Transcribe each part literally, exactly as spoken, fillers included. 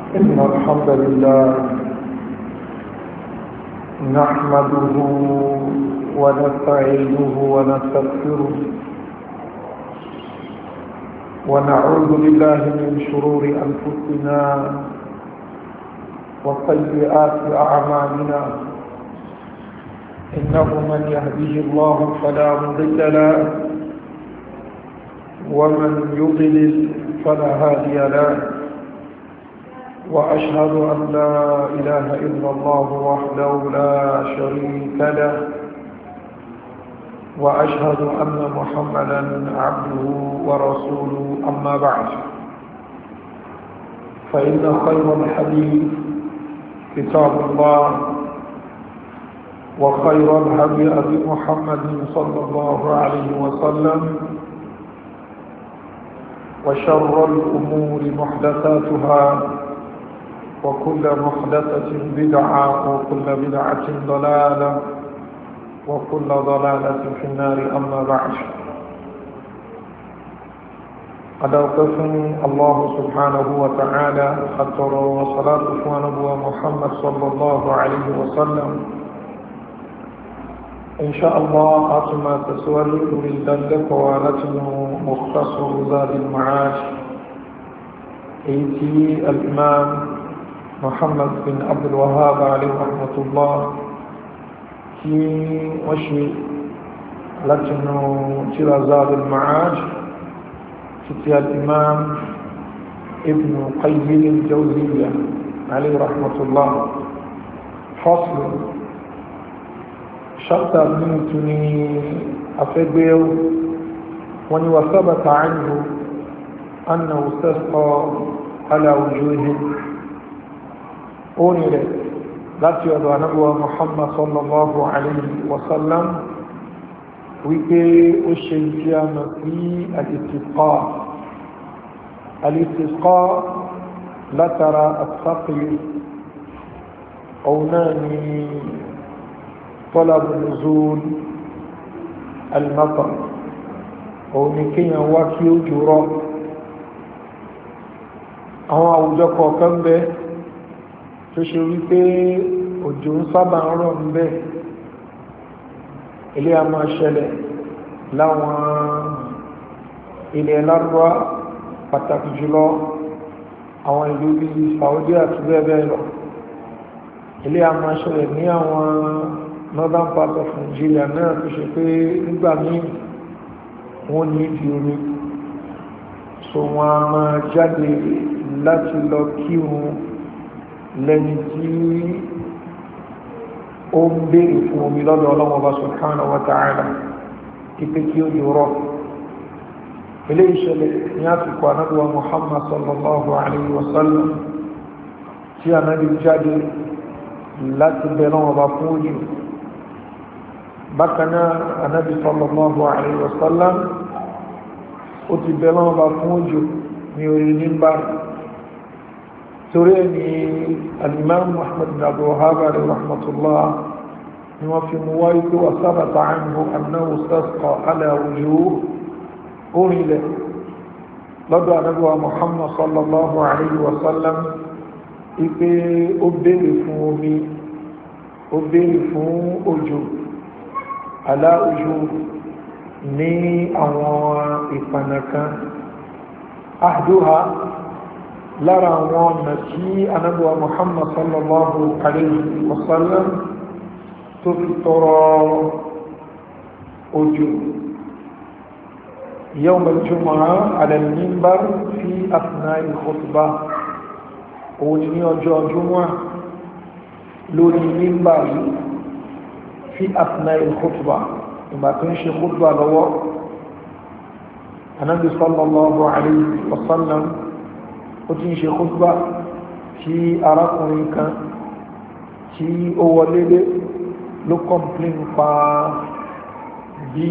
إن الحمد لله نحمده ونستعينه ونستغفره ونعوذ بالله من شرور أنفسنا وسيئات أعمالنا إنه من يهده الله فلا مضل له ومن يضلل فلا هادي له وأشهد أن لا إله إلا الله وحده لا شريك له وأشهد أن محمدا عبده ورسوله أما بعد فإن خير الحديث كتاب الله وخير الهدي هدي محمد صلى الله عليه وسلم وشر الأمور محدثاتها وكل محدثة بدعة وكل بدعة ضلالة وكل ضلالة في النار أما بعد قد أوقفني الله سبحانه وتعالى خطر وصلاة ونبوة محمد صلى الله عليه وسلم إن شاء الله أتما تسولي أريد لك ولتن مختصر زاد المعاش إيتي الإمام محمد بن عبد الوهاب عليه رحمة الله في وشي لكن ترى زاد المعاش في الإمام ابن قيم الجوزية عليه رحمة الله فصل شرط منتني أفبيو وني وثبت عنه أنه استسقى على وجوه أوني láti ọ̀dọ̀ anábíwá Muhammad sallallahu alayhi wa sallam wípé ó ṣe tí a mọ̀ sí al-istisqa al-istisqa látara as-saqi òun náà ni talabu nuzul al-matar òun ni kíyàn wá kí ó jùrọ àwọn àwùjọ kọ̀ọ̀kan bẹ́ẹ̀ tó ṣe wípé òjò ń sábà ń rọ̀ ń bẹ́ ilé a máa ṣẹlẹ̀ láwọn ilẹ̀ lárúbá pàtàkì jùlọ àwọn ìlú bíi Saudi àti bẹ́ẹ̀ bẹ́ẹ̀ lọ ilé a máa ṣẹlẹ̀ ní àwọn northern part of Nigeria náà tó ṣe pé nígbà míì wọ́n ní ìdí omi so wọ́n a máa jáde láti lọ kírun lẹ́ni tí ó ń bèèrè fún omi lọ́dọ̀ Ọlọ́hun Ọba subhanahu wa ta'ala ipé kí ó yọrọ̀ ilé ìṣẹ̀lẹ̀ ní àsìkò Ànábì wa Muhammad sallallahu alayhi wa sallam tí Ànábì jáde láti bẹ̀rẹ̀ Ọlọ́hun Ọba fún òjò bákanáà Ànábì sallallahu alayhi wa sallam ó ti bẹ̀rẹ̀ Ọlọ́hun Ọba fún òjò ní orí mímbàr torí ẹni al-Imam Muhammad bin Abdul Wahhab alayhi rahmatullah ni wọ́n fi mú wáyé pé wà sábàtà anhu annahu istasqa ala wujuh orílẹ̀ lọ́dọ̀ Ànábì wa Muhammad sallallahu alayhi wa sallam ipé ó béèrè fún omi ó béèrè fún òjò ala wujuh ní àwọn ìpànà kan ahduha lára àwọn ọ̀nà tí Ànábì wa Muhammad sallallahu alayhi wa sallam tó fi tọrọ òjò yawm al-jumu'ah ala al-minbar fi athna'i al-khutbah òun ní ọjọ́ Jumu'ah lórí minbar fi athna'i al-khutbah ìgbà tó ń ṣe khutbah lọ́wọ́ Ànábì sallallahu alayhi wa sallam ó ti ń ṣe khutbah tí arákùnrin kan tí ó wọlé dé ló kọ́mplín pa bí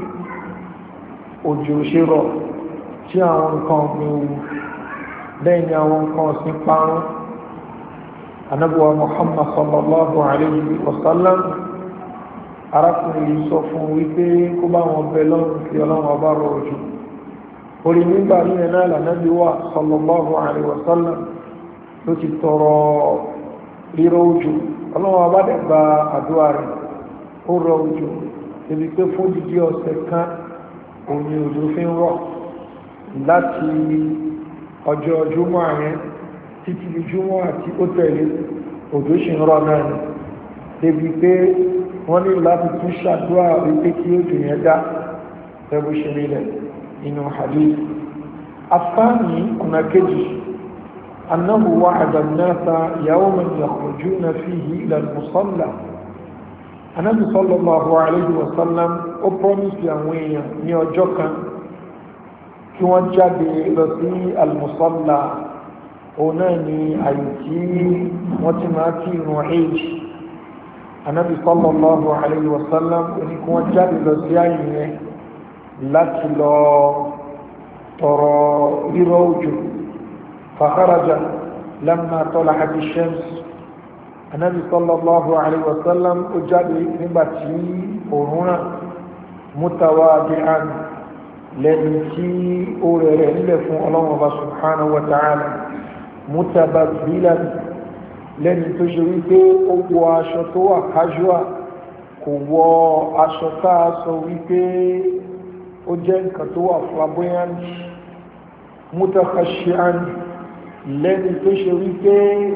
òjò ṣe rọ̀ tí àwọn nǹkan ọ̀gbìn wù bẹ́ẹ̀ ni àwọn nǹkan ọ̀sìn parun Ànábì wa Muhammad sallallahu alayhi wa sallam arákùnrin yìí sọ fún wípé kó bá wọn bẹ lọ́rùn kí Ọlọ́run ọba rọ̀ òjò orí nígbà ní ẹ̀nà ìlànàbí wà sallallahu alaihi wasallam ló ti tọrọ rírọ̀ òjò ọlọ́wọ́ abádẹ́gba àdúrà rẹ̀ ó rọ̀ òjò ebi pé fún dídí ọ̀sẹ̀ kan òun ni òjò fi ń rọ̀ láti ọjọ́ júmọ́ àyẹn títí di júmọ́ àti ó tẹ̀lé òjò ṣì ń rọ̀ náà ni débi pé wọ́n ní láti tún ṣàdúrà wípé kí òjò yẹn dá ẹbú ṣe nílẹ̀ inú hadith afáàní ọ̀nà kejì annahu wa'ada an-nasa yawman yakhrujuna fihi ila al-musalla Ànábì sallallahu alayhi wa sallam ó promise àwọn èèyàn ní ọjọ́ kan kí wọ́n jáde lọ sí al-musalla òun náà ni àyè tí wọ́n ti máa kí ìrun Eid Ànábì sallallahu alayhi wa sallam ó ní kí wọ́n jáde lọ sí àyè yẹn láti lọ tọrọ rírọ̀ òjò fa kharaja lamma tala'at ash-shams Ànábì sallallahu alayhi wa sallam ó jáde nígbàtí òòrùn ràn mutawadi'an lẹ́ni tí ó rẹ̀ nílẹ̀ fún Ọlọ́run Ọba subhanahu wa ta'ala mutabazzilan lẹ́ni tó ṣe wípé ó wọ aṣọ tó wà casual kò wọ aṣọ tá a sọ wípé ó jẹ́ nǹkan tó wà flamboyant mutakhashi'an lẹ́ni tó ṣe wípé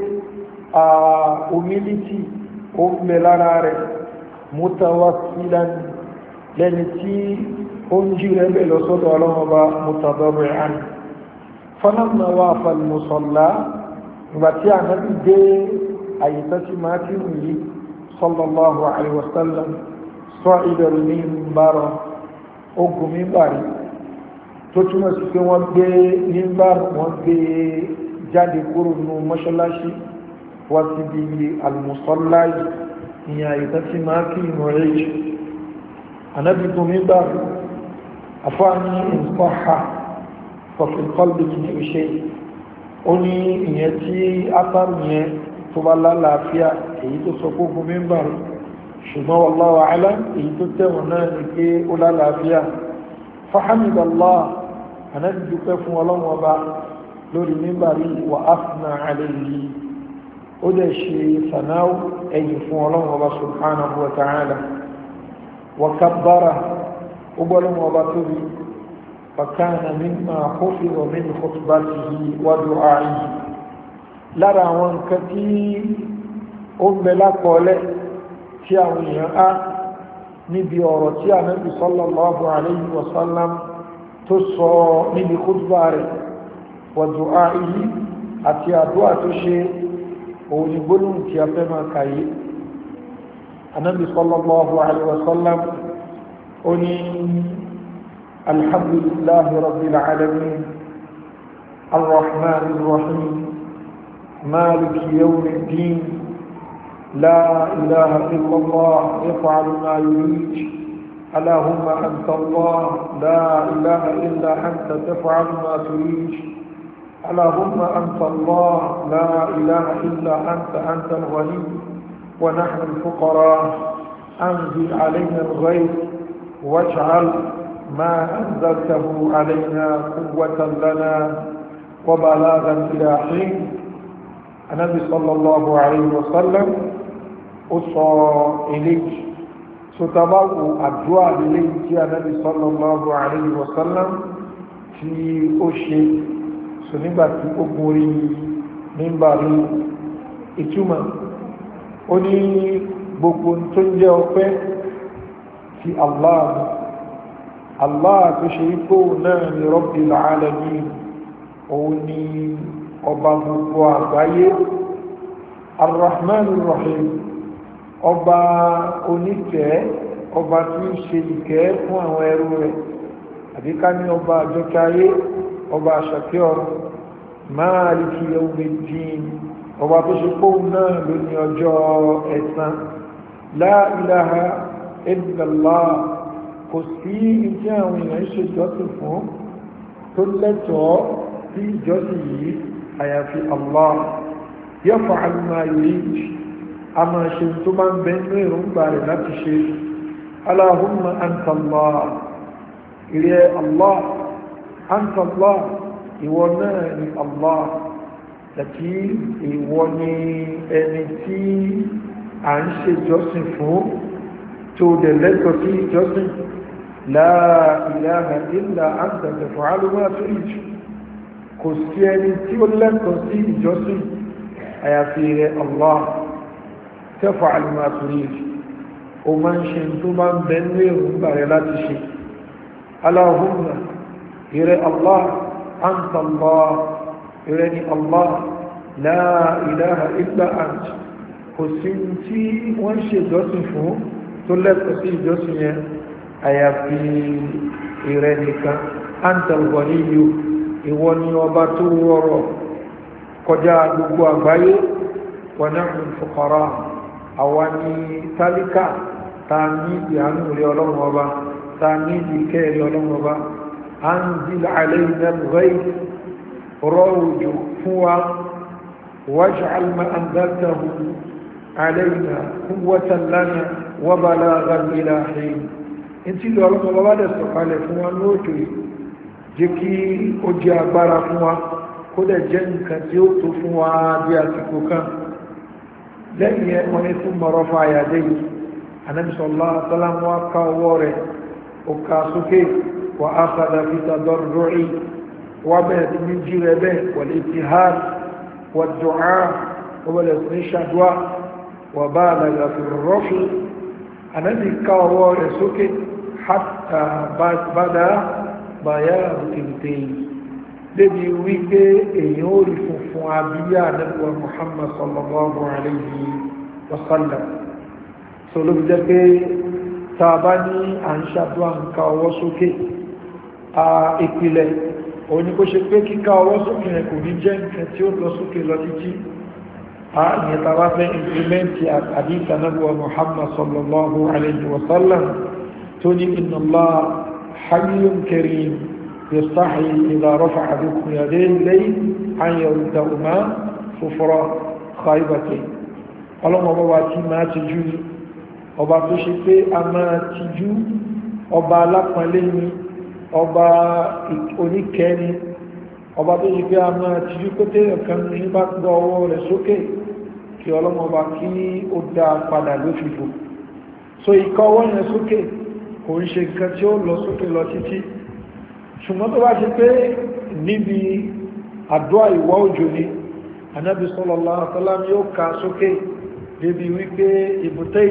humility ó ń bẹ lára rẹ̀ mutawassilan lẹ́ni tí ó ń jí rẹ̀ bẹ̀ lọ́sọ́dọ̀ Ọlọ́run Ọba mutadarri'an falamma wafa al-musalla ìgbà tí Ànábì dé àyíká tí máa kí wù yí sallallahu alaihi wasallam sa'ida al-minbar ogun mímbàrí tó túnmọ̀ sí pé wọ́n gbé mímbàr wọ́n gbé jáde kúrò nínú mọ́ṣáláṣí wá sí bí al-musalla ìyẹn àyíká tí máa kí ìmọ̀ rẹ̀ Ànábì gun mímbàr afáàní ìfọ́ha fọ̀fìn kọ́lù ní ìṣe ó ní ìyẹn tí átàrù yẹn tó bá lálàáfíà èyí tó sọ kó gun mímbàr ṣùgbọ́n wallahu a'lam èyí tó tẹ̀wọ̀n náà ní pé ó lálàáfíà fahamidallah Ànábì dúpẹ́ fún Ọlọ́run Ọba lórí mímbàrí wa afna alayhi ó dẹ̀ ṣe sanáwó ẹ̀yìn fún Ọlọ́run Ọba subhanahu wa ta'ala wa kabbara ó gbọ́lọ́run Ọba tóbi fakana mimma hufiza min khutbatihi wa du'a'ihi lára àwọn nǹkan tí ó ń bẹ lápọ̀ọ́lẹ̀ tí àwọn èèyàn á níbi ọ̀rọ̀ tí Ànábì sallallahu alayhi wa sallam tó sọ níbi khutbah rẹ̀ wa du'a'ihi àti àdúrà tó ṣe òun ni gbólóhùn tí a fẹ́ máa kàyé Ànábì sallallahu alayhi wa sallam ó ní alhamdulillahi rabbil alamin arrahmanir rahim maliki yawmiddin لا إله إلا الله يفعل ما يريد اللهم أنت الله لا إله إلا أنت تفعل ما تريد اللهم أنت الله لا إله إلا أنت أنت الغني ونحن الفقراء أنزل علينا الغيث واجعل ما أنزلته علينا قوة لنا وبلاغا إلى حين النبي صلى الله عليه وسلم ó sọ eléyìí sotabawo àdúrà eléyìí tí Ànábì sallallahu alayhi wa sallam tí ó ṣe so nígbà tí ó gorí mímbàrí ìtumọ̀ ó ní gbogbo tó ń jẹ́ ọpẹ́ tí Allah Allah tó ṣe ipò náà ni Rabbil alamin òun ni ọba gbogbo àgbáyé Ar-Rahmanir Rahim ọba oníkẹ́ ọba tí ń ṣe ìkẹ́ fún àwọn ẹrú rẹ̀ àbíká ní ọba àjọkáyé ọba àṣàkẹ́ ọ̀run Maliki Yawmiddin ọba tó ṣe pòun náà ló ní ọjọ́ ẹ̀san La ilaha illallah kò sí ìdí àwọn èèyàn ṣe jọ́sìn fún tó lẹ́tọ̀ọ́ sí ìjọsìn yìí àyàfi Allah yaf'al ma yurid a máa ṣe tó máa ń bẹ ní èròǹgbà rẹ̀ láti ṣe Allahumma anta Allah ìrẹ́ Allah anta Allah ìwọ náà ni Allah àti ìwọ ni ẹni tí a ń ṣe ìjọsìn fún tó dẹ̀ lẹ́tọ̀ọ́ sí ìjọsìn la ilaha illa anta taf'alu ma turid kò sí ẹni tí ó lẹ́tọ̀ọ́ sí ìjọsìn àyàfi rẹ̀ Allah taf'alu ma turid o máa ń ṣe tó bá ń bẹ ní èròǹgbà rẹ̀ láti ṣe Allahumma ìrẹ́ Allah anta Allah ìrẹ́ ni Allah la ilaha illa anta kò sí tí wọ́n ṣe ìjọsìn fún tó lẹ́tọ̀ọ́ sí ìjọsìn yẹn àyàfi ìrẹ́ nìkan anta al-ghaniyyu ìwọ ni ọba tó rọrọ̀ kọjá gbogbo àgbáyé wa nahnu al-fuqara àwa ni tálíkà ta ní ìyànú rẹ̀ ọlọ́run ọba ta ní ìkẹ́ rẹ̀ ọlọ́run ọba anzil alayna al-ghayth rọ̀ òjò fún wa waj'al ma anzaltahu alayna quwwatan lana wa balaghan ila hin inti lo ọlọ́run ọba dẹ̀ sọ̀kalẹ̀ fún wa ní òjò yìí jẹ́ kí ó jẹ́ agbára fún wa kó dẹ̀ jẹ́ nǹkan tí ó tó fún wa bí àsìkò kan lẹ́yìn ẹ̀ wọ́n ní fún mọ̀rọ̀ fún àyàdé yìí Ànábì sallallahu alaihi wasallam wá ká ọwọ́ rẹ̀ ó ká sókè wà á padà fi tadarru'i wà bẹ̀rẹ̀ sí ní jí rẹ̀ bẹ́ẹ̀ wal ibtihal wà du'a wà bẹ̀rẹ̀ sí ní ṣàdúà wà balagha fi raf'i Ànábì ká ọwọ́ rẹ̀ sókè hatta bada bayadu tìǹtìǹ débi wípé èyàn ó rí funfun abíyá Ànábì Muhammad sallallahu alayhi wa sallam so ló fi jẹ́ pé tàbá ní à ń ṣàdúrà ń ká ọwọ́ sókè a ìpìlẹ̀ òní kó ṣe pé kíká ọwọ́ sókè rẹ̀ kò ní jẹ́ nǹkan tí ó lọ sókè lọ títí a ní tàbá fẹ́ implementi àdíta Ànábì Muhammad sallallahu alayhi wa sallam tó ní inna Allah hayyun karim يستحي إذا رفع بكم يديه إليه أن يردهما صفرا خائبتين ọlọ́mọ ọba wa tí máa ti jú ní ọba tó ṣe pé a máa ti jú ọba alápọ̀nlé ní ọba oníkẹ́ni ọba tó ṣe pé a máa ti jú pé tẹ́yọ̀ kan ní bá gbọ́ ọwọ́ rẹ̀ sókè kí ọlọ́mọ ọba kí ó dá padà lófìfò so ìkọ́ ọwọ́ yẹn sókè kò ń ṣe nǹkan tí ó lọ sókè lọ títí ṣùgbọ́n tó bá ṣe pé níbi àdúà ìwọ̀ òjò ni Ànábì sallallahu alaihi wasallam yóò ká sókè débi wípé ìbùtẹ́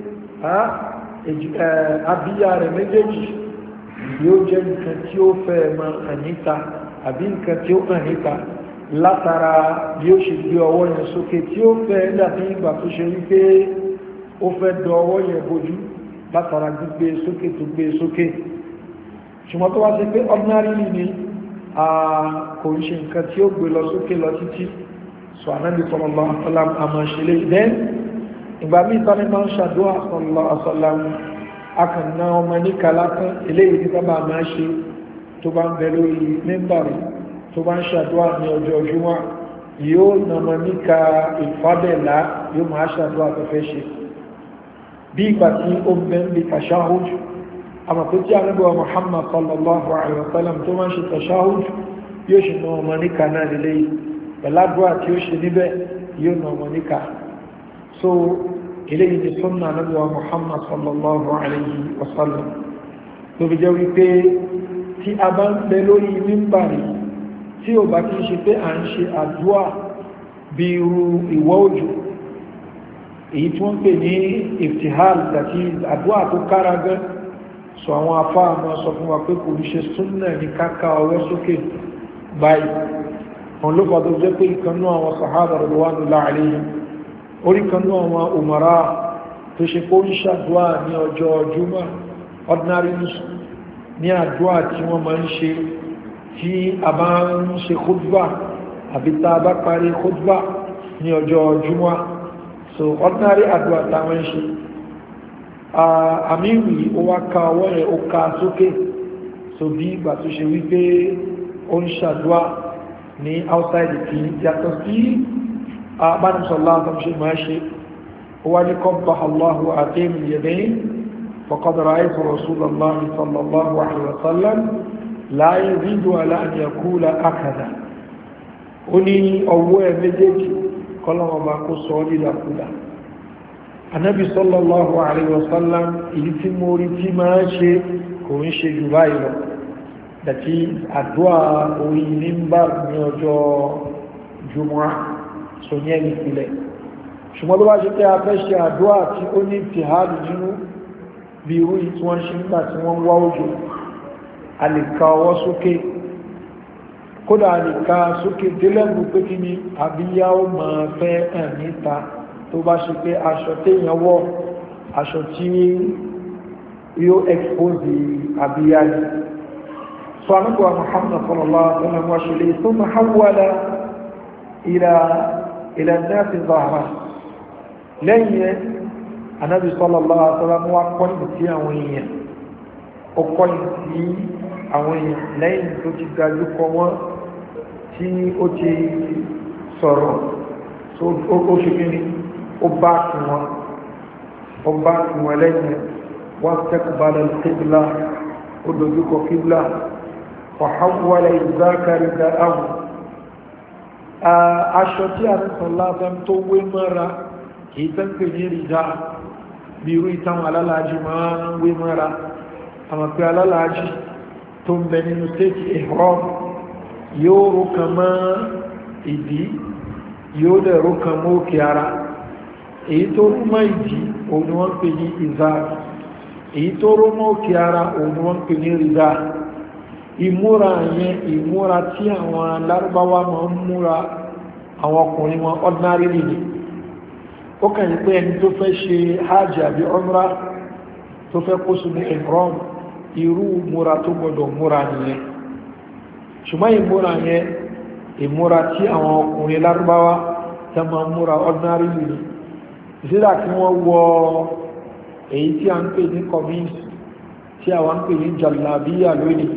àbíyá rẹ̀ méjèèjì yóò jẹ́ nǹkan tí ó fẹ́ ma àníta àbí nǹkan tí ó àníta látara bí ó ṣe gbé ọwọ́ yẹn sókè tí ó fẹ́ dàbí ìgbà tó ṣe wípé ó fẹ́ dọ ọwọ́ yẹn bojú látara gbígbé sókè tó gbé sókè ṣùgbọ́n tó wá sí pé ordinary ni kò ń ṣe nǹkan tí ó gbé lọ sókè lọ títí so Ànábì sallallahu alaihi wasallam àmọ́ ṣẹlẹ̀ then ìgbà míì tán ní máa ń ṣàdúrà sallallahu alaihi wasallam akànnà ọmọ ní kàlákán eléyìí tí sábà máa ṣe tó bá ń bẹ lórí mímbàrí tó bá ń ṣàdúrà ní ọjọ́ Jímọ̀ yóò nàmọ níka ìfábẹ̀lá yóò máa ṣàdúrà tó fẹ́ ṣe bí ìgbà tí ó ń bẹ ń bí tashahhud àmà pé tí Ànábì Muhammad sallallahu alaihi wasallam tó máa ń ṣe tashahhud yóò ṣe nà ọmọ níka náà lélẹ́yìí pẹ̀ládùá tí ó ṣe níbẹ̀ yóò nà ọmọ níka so eléyìí ni sunna Ànábì Muhammad sallallahu alaihi wasallam tó fi jẹ́ wípé tí a bá ń bẹ lórí mímbàrí tí ó bá kí ń ṣe pé à ń ṣe àdúà bí irú ìwọ̀ òjò èyí tí wọ́n pè ní iftihal àti àdúà tó kára gan so àwọn afá àmọ́ sọ fún wa pé kò ní ṣe súnnà ní káká ọwọ́ sókè báyìí wọn ló fà tó jẹ́ pé ìkanú àwọn sàhábà radwanullahi alayhim orí kanú àwọn umara tó ṣe kó ń ṣàdúà ní ọjọ́ Jímọ̀ ordinary ní àdúà tí wọ́n máa ń ṣe tí a bá ń ṣe khutba àbí tá a bá parí khutba ní ọjọ́ Jímọ̀ so ordinary àdúà táwọn ń ṣe àmìwì ó wá ká ọwọ́ rẹ̀ ó ká sókè so bí ìgbà tó ṣe wípé ó ń ṣàdúà ní outside kí yàtọ̀ sí àbánisọ̀lá àtàmṣe máa ṣe ó wá ní qabbaha Allahu àtẹ́mì yadayn faqad ra'aytu Rasulallahi sallallahu alaihi wasallam la yazidu ala an yaqula akada ó ní ọwọ́ ẹ̀ méjèèjì kọ́lọ́wọ́ bá kó sọ dídàkúdà. Ànábì sallallahu alaihi wasallam èyí tí mo rí tí máa ṣe kò ń ṣe jù báyìí lọ, dàtí àdúrà orí mímbàr ní ọjọ́ jùmọ́à sọ ní ẹni ìpìlẹ̀. Ṣùgbọ́n tó bá ṣe pé a fẹ́ ṣe àdúrà tí ó ní tìhádù nínú bí irú tí wọ́n ṣe nígbà tí wọ́n wá òjò, a lè ka ọwọ́ sókè, kódà a lè ka sókè délẹ́gbù pé kí ni àbíyá ó máa fẹ́ hàn níta tó bá ṣe pé aṣọ téèyàn wọ̀ aṣọ tí yóò expose àbíyá ni. sọ àmúkọ̀ Muhammad sallallahu alaihi wa sallam wa ṣe lè tó máa hawala ila ila an-nasi zahra lẹ́yìn ẹ̀ Ànábì sallallahu alaihi wasallam wá kọ́yìn sí àwọn èèyàn ó kọ́yìn sí àwọn èèyàn lẹ́yìn tó ti dájú kọ wọ́n tí ó ti sọ̀rọ̀ ó ṣe kí ni ó bá kí wọn ó bá kí wọn lẹ́yìn wọ́n taqbala al-qibla ó dojúkọ qibla wa hawwala ìzákàrí dáhùn aṣọ tí a ní sọ̀lá tó wé mọ́ra kìí tán pè ní rìdá bí irú ìtàn alálàájì máa ń wé mọ́ra. Àmọ́ pé alálàájì tó ń bẹ nínú tẹ́kì ihram yóò rókan mọ́ ìdí, yóò dẹ̀ rókan mọ́ òkè ara. Èyí tó rú mọ́ ìdí òun ni wọ́n pè ní izar, èyí tó rú mọ́ òkè ara òun ni wọ́n pè ní rìdá. Ìmúra yẹn ìmúra tí àwọn Lárúbáwá máa ń múra àwọn ọkùnrin wọn ordinary ni. Ó kàn yí pé ẹni tó fẹ́ ṣe hajj àbí umrah tó fẹ́ kó sínú ihram irú múra tó gbọdọ̀ múra nìyẹn. Ṣùgbọ́n ìmúra yẹn ìmúra tí àwọn ọkùnrin Lárúbáwá tẹ́ máa múra ordinary ni. Ìsídà kí wọ́n wọ èyí tí a ń pè ní kọ̀míìs tí àwọn ń pè ní jàlábíyà lónìí,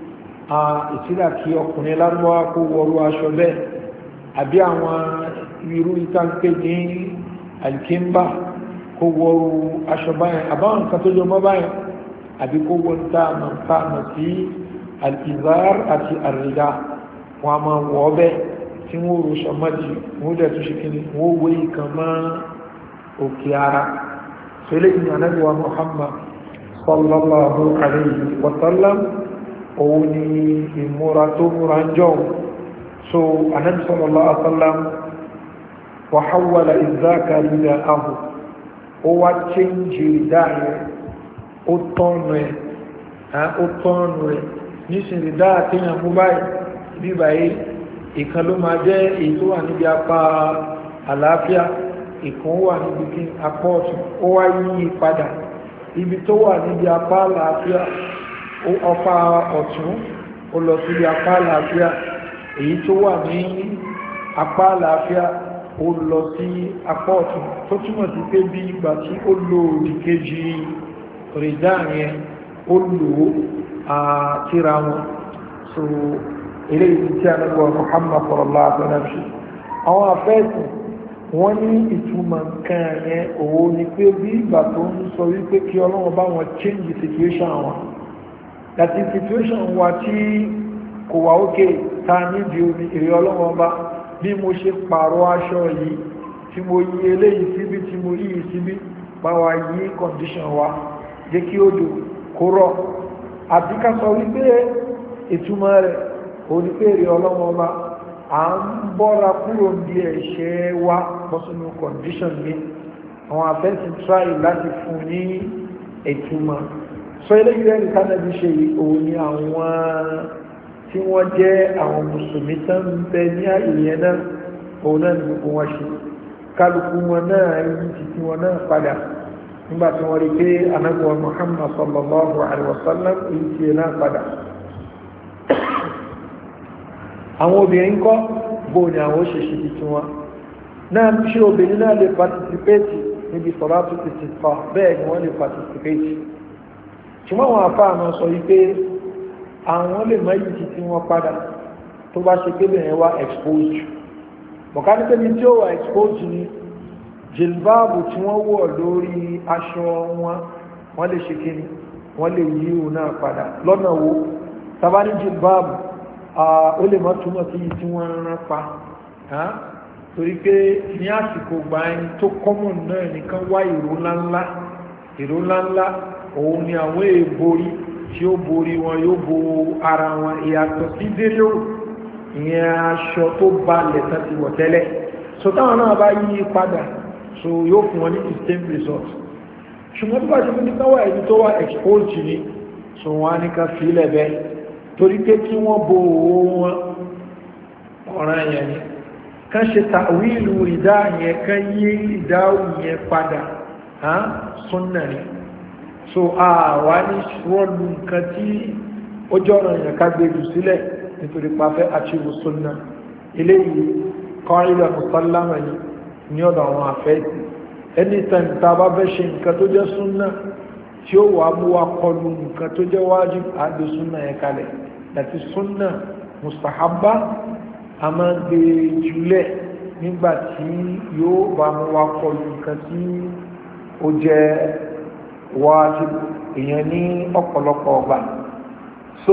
ìsídà kí ọkùnrin Lárúbáwá kó wọrú aṣọ bẹ́ẹ̀, àbí àwọn irú ìta ń pè ní alkimba kó wọrú aṣọ báyìí, àbáwọn nǹkan tó jọ mọ́ báyìí, àbí kó wọ́n tá àmà tá àmà sí al-izar àti ar-rida. Wọ́n a máa wọ́ bẹ́ẹ̀ tí wọ́n rò ṣọmọ́dì wọ́n dẹ̀ tó ṣe kí ni wọ́n wé ìkan mọ́ òkè ara. Fẹ́lẹ́ ìní Ànábì wa Muhammad sallallahu alayhi wa sallam òun ni ìmúra tó múra ń jọ. So Ànábì sallallahu alayhi wa sallam wa hawwala izaka ridaahu, ó wá change ridá rẹ̀, ó tọ́nù ẹ̀ ó tọ́nù rẹ̀ nísìn ridá àtẹ́yàn mú báyìí bí báyìí ìkan ló máa jẹ́ èyí tó wà níbi apá àlàáfíà, ìkan wà níbi kí apá ọ̀tún, ó wá yí padà ibi tó wà níbi apá àlàáfíà ọfà ọ̀tún ó lọ sí apá àlàáfíà, èyí tó wà ní apá àlàáfíà ó lọ sí apá ọ̀tún, tó túmọ̀ sí pé bí ìgbà tí ó lò ìkejì rìdá yẹn ó lò àtíra wọn. So eré ìdí tí a nígbà Muhammad sallallahu alaihi wa sallam ṣe àwọn afẹ́ẹ̀sì wọ́n ní ìtumọ̀ nǹkan yẹn òun ni pé bí ìgbà tó ń sọ wípé kí Ọlọ́run bá wọn change situation wọn, láti situation wa tí kò wà ókè ta níbi omi èrè Ọlọ́run bá bí mo ṣe pààrọ̀ aṣọ yìí tí mo yí eléyìí síbí tí mo yí síbí bá wa yí condition wa jẹ́ kí ó dò kó rọ̀. àti ká sọ wípé ìtumọ̀ rẹ̀ onípèrè ọlọ́wọ́ bá à ń bọ́ra kúrò ní ẹ̀ṣẹ̀ wa bọ́sùnú condition ní àwọn afẹ́sìn try láti fún ní ìtumọ̀. sọ eléyìí rẹ̀ ní kánàbí ṣe òun ni àwọn tí wọ́n jẹ́ àwọn mùsùlùmí tán ń bẹ ní ìyẹn náà òun náà ní gbogbo wọn ṣe, kálukú wọn náà yí títí wọn náà padà nígbà tí wọ́n rí pé Ànábì wa Muhammad sallallahu alaihi wasallam yí tí ẹ náà padà. àwọn obìnrin kọ́ bó ni àwọn òṣèṣì títí wọn náà ṣe obìnrin náà lè participate níbi sọ̀rọ̀ ìsìnkà, bẹ́ẹ̀ ni wọ́n lè participate. ṣùgbọ́n àwọn afá àmọ́ sọ wípé àwọn lè mọ́ yìí títí wọn padà tó bá ṣe pé bẹ̀rẹ̀ wá exposed. bọ̀kánikẹ́ni tí ó wà exposed ni jìlbáàbù tí wọ́n wọ̀ lórí aṣọ wọn wọ́n lè ṣe kíni wọ́n lè yí òun náà padà lọ́nà wo. tàbá ní jìlbáàbù ó lè mọ́ túmọ̀ sí tí wọ́n rán pa torí pé ní àsìkò gbà ẹni tó kọ́mọ̀ náà nìkan wá ìró ńláńlá ìró ńláńlá òun ni àwọn èèborí tí ó borí wọn yóò bo ara wọn ìyàtọ̀ sí dérò ìyẹn aṣọ tó balẹ̀ tán ti wọ̀ tẹ́lẹ̀ so táwọn náà bá yí padà so yóò fún wọn ní the same result ṣùgbọ́n tó bá ṣe fún ní káwà ẹni tó wà exposed ní so wọ́n á ní ká fílẹ̀ bẹ́ẹ̀ torí pé kí wọ́n bo owó wọn ọ̀ràn yẹn ni ká ṣe tàwílù ìdá yẹn ká yí ìdáhù yẹn padà súnnà ni so àwa ní rọ́lù nǹkan tí ó jọ́rọ̀ yẹn ká gbèrú sílẹ̀ nítorí pàfẹ́ àṣíwò súnnà eléyìí qaida musallama ni ní ọ̀dọ̀ àwọn àfẹ́sì anytime tá bá fẹ́ ṣe nǹkan tó jẹ́ súnnà tí ó wà mú wa kọlu nǹkan tó jẹ́ wájib àgbé súnnà yẹn kalẹ̀ láti súnnà mustahabba a máa gbé jùlẹ̀ nígbàtí yóò bá mú wa kọlu nǹkan tí ó jẹ́ wájib èèyàn ní ọ̀pọ̀lọpọ̀ ọgbà so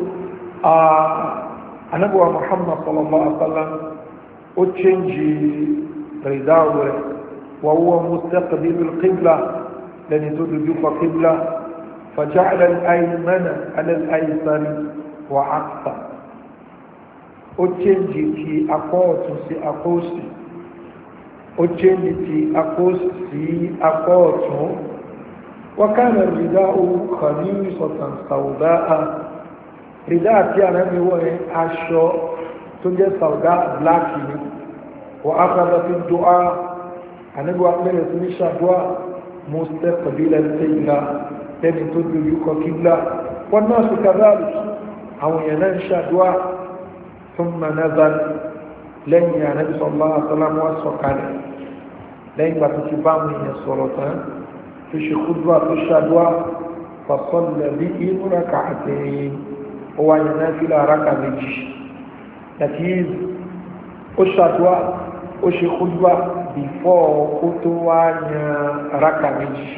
anabuwa muhammad sallallahu alaihi wasallam ó change ridawo rẹ̀ wa huwa mustaqbil al-qibla lẹ́ni tó dojú kọ qibla faja'ala al-aymana ala al-aysar wa aqsa ó change ti apá ọ̀tún sí apá òsì ó change ti apá òsì sí apá ọ̀tún wa kana ar-rida'u khamisatan sawda'a ridá àti ànábi wọ́n yẹn aṣọ tó jẹ́ sawda black ni wa akhadha fi du'a ànábi wa bẹ̀rẹ̀ sí ní ṣàdúrà mustaqbila al-qibla lẹ́ni tó dojú kọ kíbla wan nasu kadhalik àwọn èèyàn náà ń ṣàdúrà thumma nazal lẹ́yìn ànábi sallallahu alaihi wasallam wá sọ̀kalẹ̀ lẹ́yìn gbà tó ti bá àwọn èèyàn sọ̀rọ̀ tán tó ṣe khutba tó ṣàdúrà fa salla bihim rak'atayn ó wá yẹn náà fílà rákà méjì that is ó ṣàdúrà ó ṣe khutba before ó tó wá yẹn rákà méjì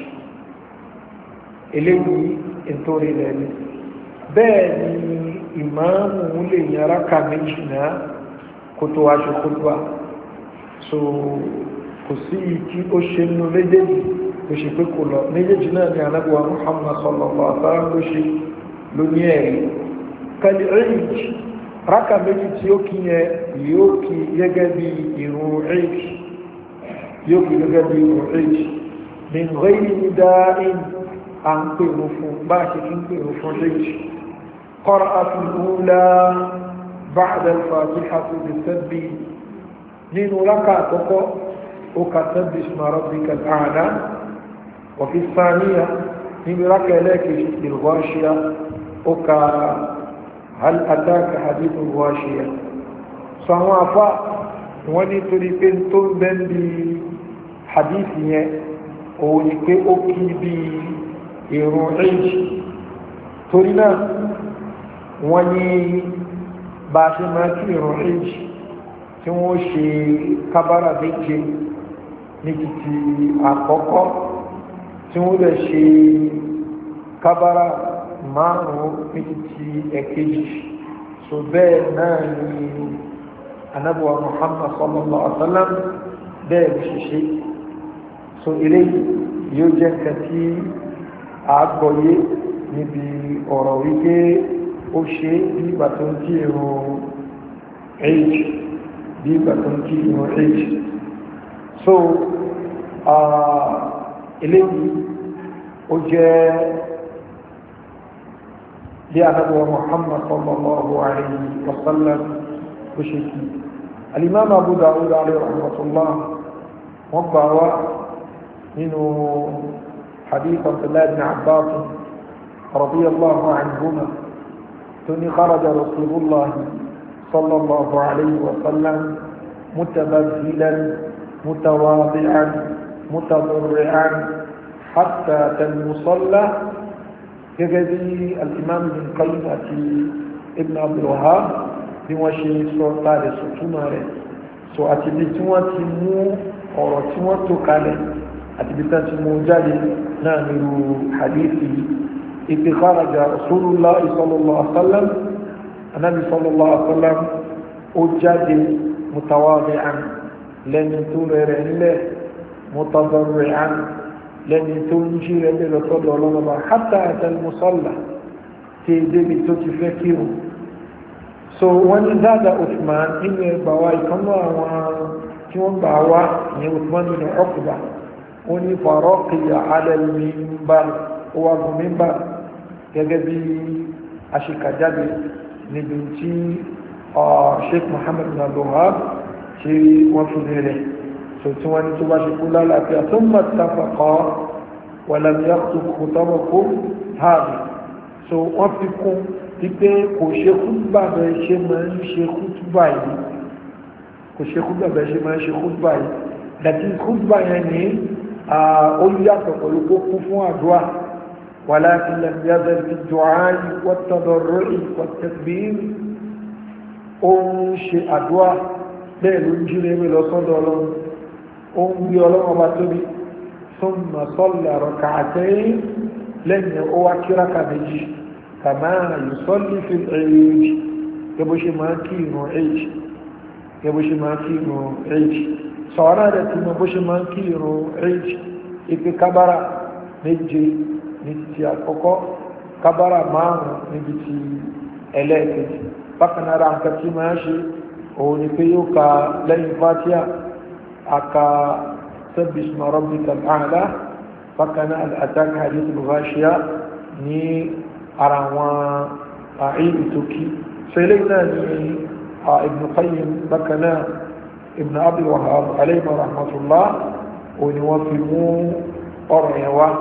eléyìí nítorí lẹ́nu bẹ́ẹ̀ ni ìmáàmù lè yẹn rákà méjì náà kó tó wá ṣe khutba so kò sí ìkí ó ṣe nínú méjèèjì kò ṣe pé kò lọ méjèèjì náà ni anábíwá Muhammad sallallahu alaihi wasallam ló ṣe ló ní ẹ̀rí kàlì eid rákà méjì tí ó kí yẹ yóò kí gẹ́gẹ́ bí ìrun eid yóò kí gẹ́gẹ́ bí ìrun eid min ghayri nida'in à ń pèrò fún bá a ṣe kí ń pèrò fún eid qara'a fil ula ba'da al-fatihati bis-sabbi nínú rákà àkọ́kọ́ ó ka sabbi isma rabbika al-a'la wa fi thaniya nínú rákà ẹlẹ́ẹ̀kejì bil-ghashiya ó ka hal ataka hadithu washiya so àwọn afá wọ́n ní torí pé tó ń bẹ́ ń bí hadith yẹn òun ni pé ó kí bí ìrun eid torí náà wọ́n ní bá ṣe máa kí ìrun eid tí wọ́n ṣe kábára méje ní títí àkọ́kọ́ tí wọ́n lè ṣe kábára márùn-ún méjì tí ẹ̀kejì so bẹ́ẹ̀ náà ni anábùwà Muhammad sallallahu alaihi wasallam bẹ́ẹ̀ bí ṣiṣẹ́ so ilé yóò jẹ́ nǹkan tí a gbọ́yé níbi ọ̀rọ̀ wípé ó ṣe bí ìgbà tó ń kí ìrun eid bí ìgbà tó ń kí ìrun eid so ilé ó jẹ́ bí anábíwa Muhammad sallallahu alayhi wa sallam ó ṣe kí al-imam Abu Dawud alayhi rahmatullah wọ́n gbà wá nínú hadith Abdullah ibn Abbas radiyallahu anhuma tó ní kharaja rasulullah sallallahu alayhi wa sallam mutabazzilan mutawadi'an mutadarri'an hatta al-musalla gẹ́gẹ́ bí al-imam ibn Qayyim àti ibn Abdul Wahhab bí wọ́n ṣe sọ tààrẹ sọ̀túnmà rẹ̀ so àti bí tí wọ́n ti mú ọ̀rọ̀ tí wọ́n tó kalẹ̀ àti bí tán ti mú jáde náà nírú hadithi ibi kharaja Rasulullah sallallahu alaihi wasallam Ànábì sallallahu alaihi wasallam ó jáde mutawadi'an lẹ́ni tó rẹ̀rẹ̀ ńlẹ̀ mutadarri'an lẹ́ni tó ń jí rẹ̀ lè lọ́sọ́dọ̀ ọlọ́mọba hatta atal musalla tí débi tó ti fẹ́ kírun. So wọ́n ní dáadáa Uthman nínú ẹgbà wa ìkànnú àwọn tí wọ́n gbà wá ìyẹn Uthman nínú Uqba ó ní faraqiya ala al-minbar ó wá gun minbar gẹ́gẹ́ bí aṣèkàjáde níbi tí Sheikh Muhammad bin Abdul Wahhab tí wọ́n fi rẹ̀ so tí wọ́n ní tó bá ṣe kú lálàáfíà thumma ittafaqa wa lam yaktub khutabakum hadha so wọ́n fi kún wípé kò ṣe kútùbà bẹ́ẹ̀ ṣe máa ń ṣe kútùbà yìí kò ṣe kútùbà bẹ́ẹ̀ ṣe máa ń ṣe kútùbà yìí dàtí kútùbà yẹn ní ó yàtọ̀ pẹ̀lú kó kún fún àdúrà walakin lam yazal fi du'ai wat-tadarru'i wat-takbir ó ń ṣe àdúrà bẹ́ẹ̀ ló ń jíire mi lọ sọ́dọ̀ ọlọ́run ó ń gbé ọlọ́run ọba tóbi thumma salla rak'atayn lẹ́yìn ó wá kí rákà méjì kama yusalli fil eid gẹ́bó ṣe máa kí ìrun eid gẹ́bó ṣe máa kí ìrun eid sọ̀rọ̀ rẹ̀ tí mo bó ṣe máa kí ìrun eid ipe kábára méje ní ti àkọ́kọ́ kábára márùn-ún níbi ti ẹlẹ́ẹ̀kejì bákan náà nǹkan tí máa ṣe òun ni pé yóò ka lẹ́yìn fatiha aka sabbi isma rabbikal a'la bákan náà al-ataka hadithul ghashiya ní ara wọn àìlú tó kí so ilé náà ni Ibn Qayyim bákan náà Ibn Abdul Wahhab alayhi rahmatullah òun ni wọ́n fi mú ọ̀rọ̀ yẹn wá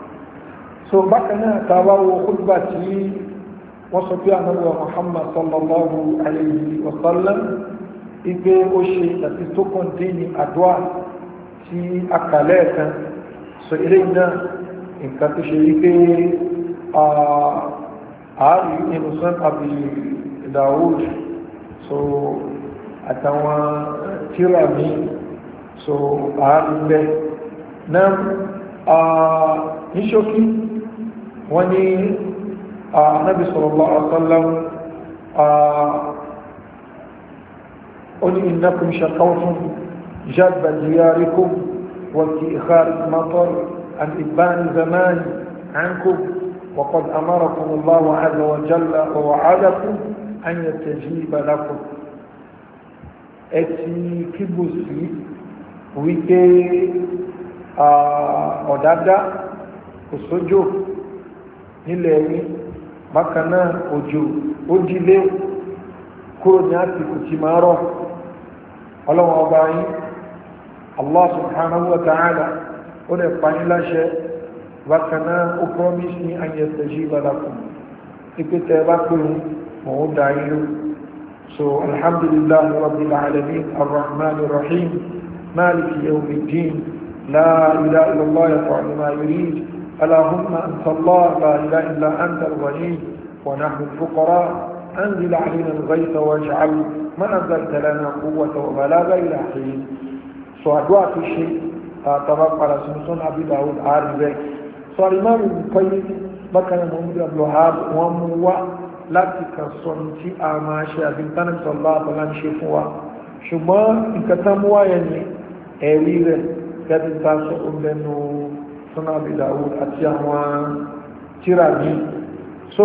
so bákan náà tàbá wo khutba tí wọ́n sọ pé ànábì Muhammad sallallahu alayhi wa sallam ipé ó ṣe àti tó kọ́ntí ní àdúrà tí a kàlẹ̀ ẹ̀kan so ilé náà nǹkan tó ṣe wípé ààrí nínú sọ́n àbí Dawud so àtàwọn tíra mi so ààrí bẹ́ náà ní ṣókí wọ́n ní النبي صلى الله عليه وسلم قل إنكم شقوتم جذب دياركم واتئخار المطر عن إبان زمان عنكم وقد أمركم الله عز وجل ووعدكم أن يستجيب لكم ẹtì kíbùsì wípé ọ̀dádá kò sójò nílẹ̀ yìí bákanáà òjò ó jílé kúrò ní àsìkò tí máa rọ̀ ọlọ́wọ́ ọba yìí Allah subhanahu wa ta'ala ó lè pàyín láṣẹ bákanáà ó promise ní an yastajiba lakum ìpẹ́tẹ̀ bá pẹ̀lú mọ̀ ó dá yìí so alhamdulillahi rabbil alamin arrahmanir rahim maliki yawmiddin la ilaha illallah yaf'alu ma yurid اللهم أنت الله لا إله إلا أنت الغني ونحن الفقراء أنزل علينا الغيث واجعل ما أنزلت لنا قوة وبلاغ إلى حين سؤال الشيء طبق على سنسون أبي داود عارضة سؤال الإمام ابن القيم بكنا محمد بن عبد الوهاب وموا láti kan sọ ní tí a máa ṣe àbíntánà sọ̀lá àbọ̀lá ń ṣe fún wa ṣùgbọ́n nǹkan mú wáyé ní ẹ̀rí rẹ̀ gẹ́gẹ́ tá sọ ọmọdénú sọ́nà Abi Dawud àti àwọn tíra ní so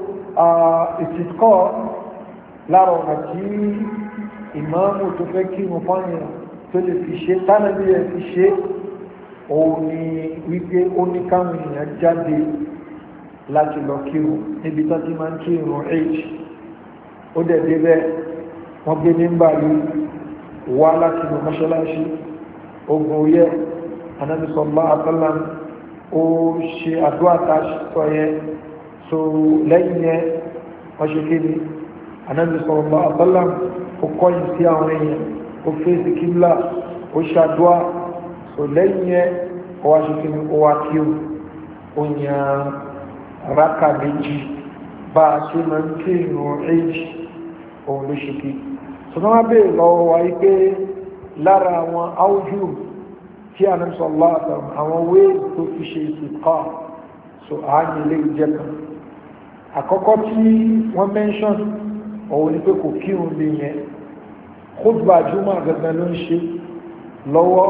ìsìnkọ́ lára ọ̀nà tí ìmáàmù tó fẹ́ kí mọ̀ fáyẹ̀ tó lè fi ṣe tánàbí ẹ̀ fi ṣe òun ni wípé ó ní káwọn èèyàn jáde láti lọ kírun níbi tó ti máa ń kírun h ó dẹ̀ débẹ̀ wọ́n gbé nígbà yìí wá láti lọ mọ́ṣáláṣí ogun oyẹ́ Ànábì sallallahu alaihi wasallam ó ṣe àdúrà tá sọ yẹn so lẹ́yìn yẹn wọ́n ṣe kí ni Ànábì sallallahu alaihi wasallam ó kọ́yìn sí àwọn èèyàn ó fèsì kíbla ó ṣàdúrà so lẹ́yìn yẹn ó wá ṣe kí ni ó wá kírun ó yàn rákà méjì bá a ṣe máa ń kí ìrùn èjì òun ló ṣe kí ṣùgbọ́n wọ́n bèèrè lọ́wọ́ wa pé lára àwọn áwùjú tí a ní sọ̀lá àtàwọn àwọn wéè tó fi ṣe ìsìnká so ààyè ilé ìjẹ́ kan àkọ́kọ́ tí wọ́n mention òun ni pé kò kírun lè yẹn khutba jùmọ̀ gangan ló ń ṣe lọ́wọ́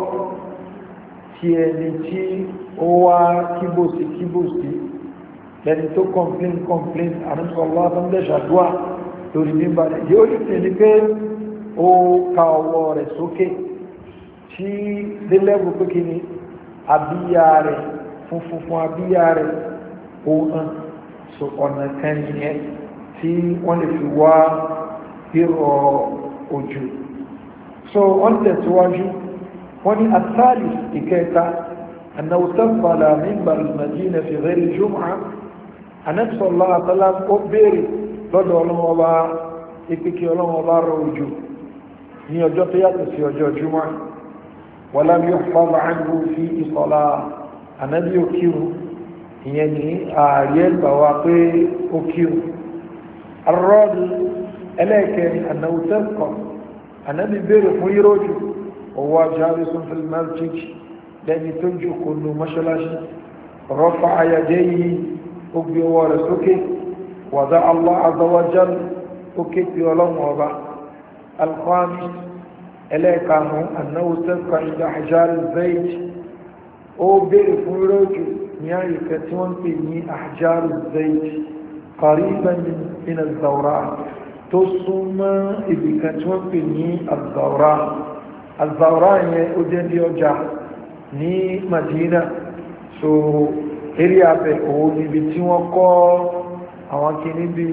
tí ẹni tí ó wá kíbòsí kíbòsí lẹni tó complain complain àrísọ́lá tó ń lè ṣàdúwà lórí mímbà rẹ̀ yóò lè tẹ̀lé pé ó ka ọwọ́ rẹ̀ sókè tí délẹ́bù pé kí ni abíyá rẹ̀ funfun fún abíyá rẹ̀ ó hàn so ọ̀nà kan yẹn tí wọ́n lè fi wá ìrọ̀ ojú so wọ́n tẹ̀síwájú wọ́n ní àtàlì ìkẹta أنه تفضل منبر المدينة في غير الجمعة النبي صلى الله عليه وسلم أخبر lọ́dọ̀ ọlọ́wọ́ ọba ìpínkì ọlọ́wọ́ ọba rọ òjò ní ọjọ́ tó yàtọ̀ sí ọjọ́ jùmọ́ walam yuhfaz anhu fi ìsọ̀lá ànábí òkíru ìyẹn ní ààrẹ ẹgbà wa pé òkíru arọ́dù ẹlẹ́ẹ̀kẹrin annahu tẹ́kọ̀ ànábí bèèrè fún ìrọ́jù owó jalisun fil masjid lẹ́ni tó jòkó nù mọ́ṣáláṣí rafa yadayhi ó gbé ọwọ́ rẹ̀ sókè wàdá Allah azza wa jal ó ké pé ọlọ́run ọba alkhamis ẹlẹ́ẹ̀karùn-ún annahu tẹ́kọ̀ ìdá ahjar al-bayt ó bèèrè fún ìrọ́jù ní àyíká tí wọ́n pè ní ahjar al-bayt qariban min az-zawra tó súnmọ́ ibìkà tí wọ́n pè ní az-zawra az-zawra yẹn ó jẹ́ bí ọjà ní Madina so eré abẹ òun níbi tí wọ́n kọ́ àwọn kìíní bí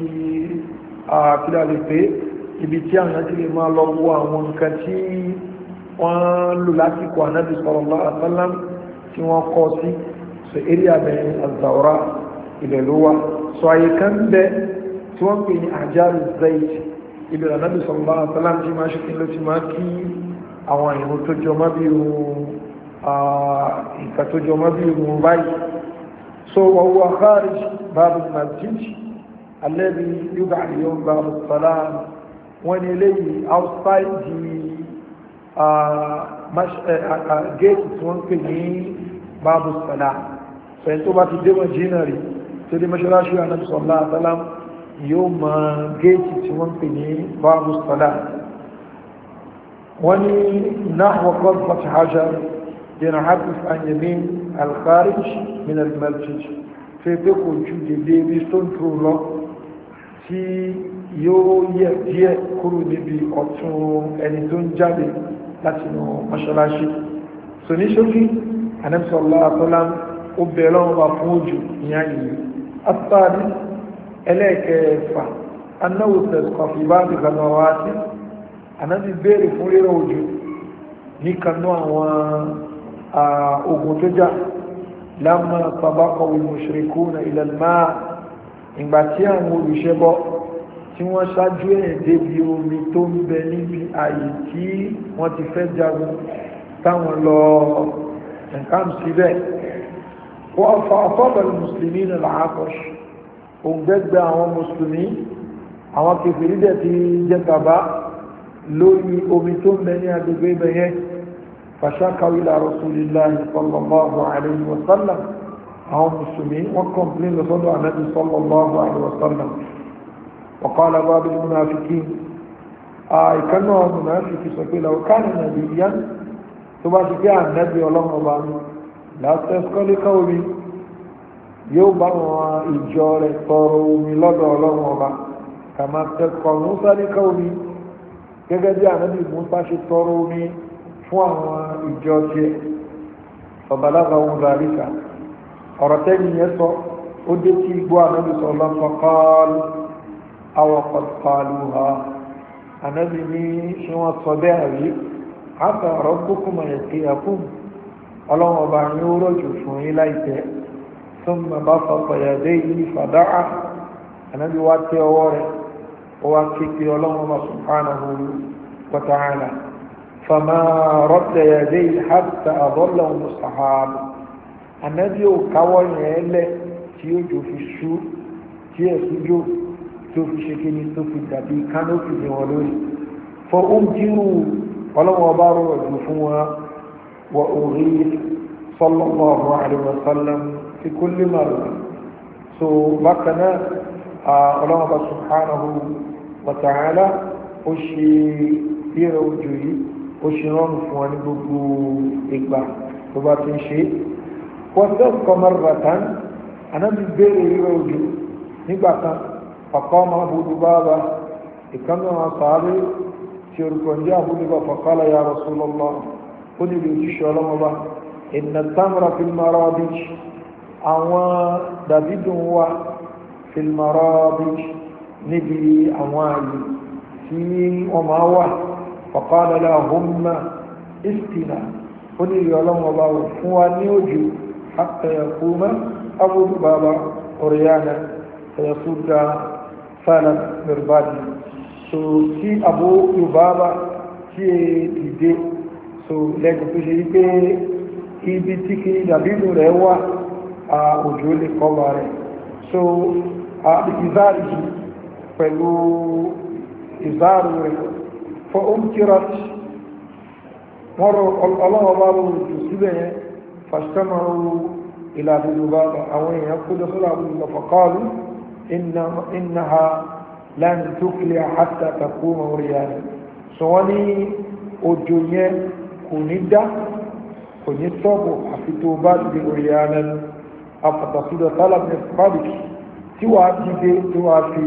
àkílà lè pé ibi tí àwọn ti lè máa lọ wo àwọn nǹkan tí wọ́n lò lásìkò Ànábì sallallahu alaihi wasallam tí wọ́n kọ́ sí so eré abẹ az-zawra ilẹ̀ ló wà so àyè kan bẹ tí wọ́n pè ní àjálù zayt ibẹ̀ Ànábì sallallahu alaihi wasallam tí máa ṣe kí ló ti máa kí àwọn ìrun tó jọ mọ́ bí ohun nǹkan tó jọ mọ́ bí ohun báyìí so wọ́n wá kharij báàbù masjid alẹ́bí yóò àríyàn báàbù salam wọ́n ni eléyìí outside the gate tí wọ́n pè ní báàbù salam so ẹni tó bá ti dé Mádínà rí tó dé mọ́ṣáláṣí Ànábì sallallahu alaihi wasallam yóò mọ gate tí wọ́n pè ní báàbù salam wọ́n ni nahwa qadfat hajar ينعكس عن يمين الخارج من المسجد في بيكو جودي دي بيستون ترولو tí yóò yẹ díẹ̀ kúrò níbi ọ̀tún ẹni tó ń jáde láti inú mọ́ṣáláṣí so ní ṣókí Ànábì sallallahu alaihi wasallam ó bẹ̀rẹ̀ lọ́wọ́ bá fún òjò ní ayé astáàdì ẹlẹ́ẹ̀kẹfà annáwó tẹ̀sùkọ̀fì bá ti gbàgbà wá sí Ànábì béèrè fún rírọ̀ òjò ní kanú àwọn ogun tó já lámà sabaqahu al-mushrikuna ila al-ma' ìgbà tí àwọn olùṣẹbọ tí wọ́n ṣáájú ẹ̀ débi omi tó ń bẹ níbi ààyè tí wọ́n ti fẹ́ jagun táwọn lọ nǹkan síbẹ̀ wọ́n fa asaba al-muslimina al-'atash òǹgbẹ́gbẹ́ àwọn mùsùlùmí àwọn kèfèrí dẹ̀ ti jẹ́ bàbá lórí omi tó ń bẹ ní agbègbè ibẹ̀ yẹn فشكوا إلى رسول الله صلى الله عليه وسلم أو مسلمين وكمبلين لصدع النبي صلى الله عليه وسلم وقال بعض المنافقين آه كانوا المنافق سكوا لو كان نبيا تباشي كان النبي الله أباني لا تسقى لقومي يوبا إجارة طرومي لدى الله أبا كما تسقى موسى لقومي كذا جاء النبي موسى طرومي fún àwọn ìjọ tí ẹ ọ̀bàlára ohun ràríkà ọ̀rọ̀ tẹ́yìn yẹn sọ ó dé tí igbó ànábì sallallahu alaihi wasallam àwọn qad ha ànábì ní ṣe wọ́n sọ bẹ́ẹ̀ rí asa rabbukum yasqiyakum ọlọ́run ọba yín ó rọ̀jò fún yín láìpẹ́ thumma basata yadayhi fada'a ànábì wá tẹ ọwọ́ rẹ̀ ó wá kéèké ọlọ́run ọba subhanahu wa ta'ala فما رد يديه حتى أظله الصحاب النبي كوان يله تيجو في الشو تيجو تو في شكل تو في دبي كانوا في جوالوري فأمجروا ولو وباروا الجفوة وأغيث صلى الله عليه وسلم في كل مرة سو بكنا الله سبحانه wa ta'ala ó ṣe rírọ̀ òjò yìí ó ṣe rọrùn fún wa ní gbogbo ìgbà tó bá ti ń ṣe wọ́n tẹ́kọ̀ọ́ marratan anábì bèèrè rírọ̀ òjò nígbà kan faqama Abu Lubaba ìkànnì àwọn sàárè tí orúkọ ń jẹ́ Abu Lubaba faqala ya Rasulullah ó ní ilé òjíṣẹ́ ọlọ́mọba inna tamra fil marabij àwọn dàbídùn wa fil marabij níbi àwọn ààyè tí wọ́n máa wà faqala lahumma istina ó ní ilé ọlọ́mọba fún wa ní òjò hatta yakuma Abu Lubaba uriyana fayasudda falan mirbadi so tí Abu Lubaba tí è dìde so lẹ́gbẹ̀ tó ṣe wípé ibi tí kí dàbílù rẹ̀ wà òjò lè kọba rẹ̀ so ìzáàrí pẹ̀lú ìzáàrù rẹ̀ fọ́ o ń kíra wọ́n rọ ọlọ́wọ́ bá rọ òjò síbẹ̀ yẹn fàṣtẹ́mọ̀rọ̀ ìlà Abu Lubaba àwọn èèyàn kó jọ sọ́lá Abu Lubaba faqalu innaha lan tukliha hatta taquma uryan so wọ́n ní òjò yẹn kò ní dá kò ní sọ́bọ̀ àfi tó bá dìde uryanan àpàtàkùdọ̀ tálàbí fàbíkì tí wà á dìde tí wà á fi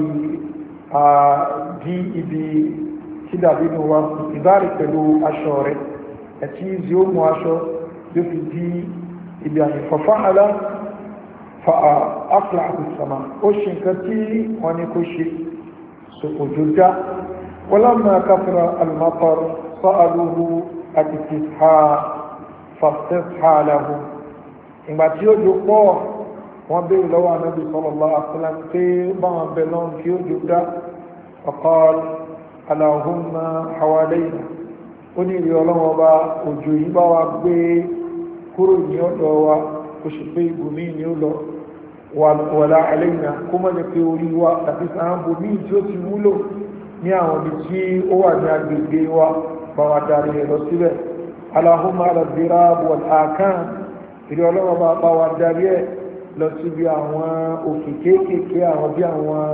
dí ibi tí dàbí ní wa ìbárí pẹ̀lú aṣọ rẹ̀ ẹ̀tí ìzí ó mú aṣọ yóò fi dí ibi àyẹ̀fọ̀fá alá fa afla àbùsàmà ó ṣe nǹkan tí wọ́n ní kó ṣe so òjò dá walamma kathura al-matar sa'aluhu àtìtìhà fastasha lahu ìgbà tí ó jò pọ̀ wọ́n bèèrè lọ́wọ́ Ànábì sallallahu alaihi wasallam pé báwọn bẹ̀lọ́n kí ó jò dá faqal Allahumma hawalayna ó ní ìrìn ọlọ́wọ́ bá òjò yìí bá wa gbé kúrò ní ọ̀dọ̀ wa kò sì pé ibùmí ni ó lọ wala alayna kó mọ́ jẹ́ pé orí wa tàbí sàábùmí tí ó ti wúlò ní àwọn ibi tí ó wà ní agbègbè wa bá wa darí rẹ̀ lọ síbẹ̀ Allahumma ala dirab wal akan ìrìn ọlọ́wọ́ bá bá wa darí ẹ̀ lọ síbi àwọn òkè kéékèèké àwọn bí àwọn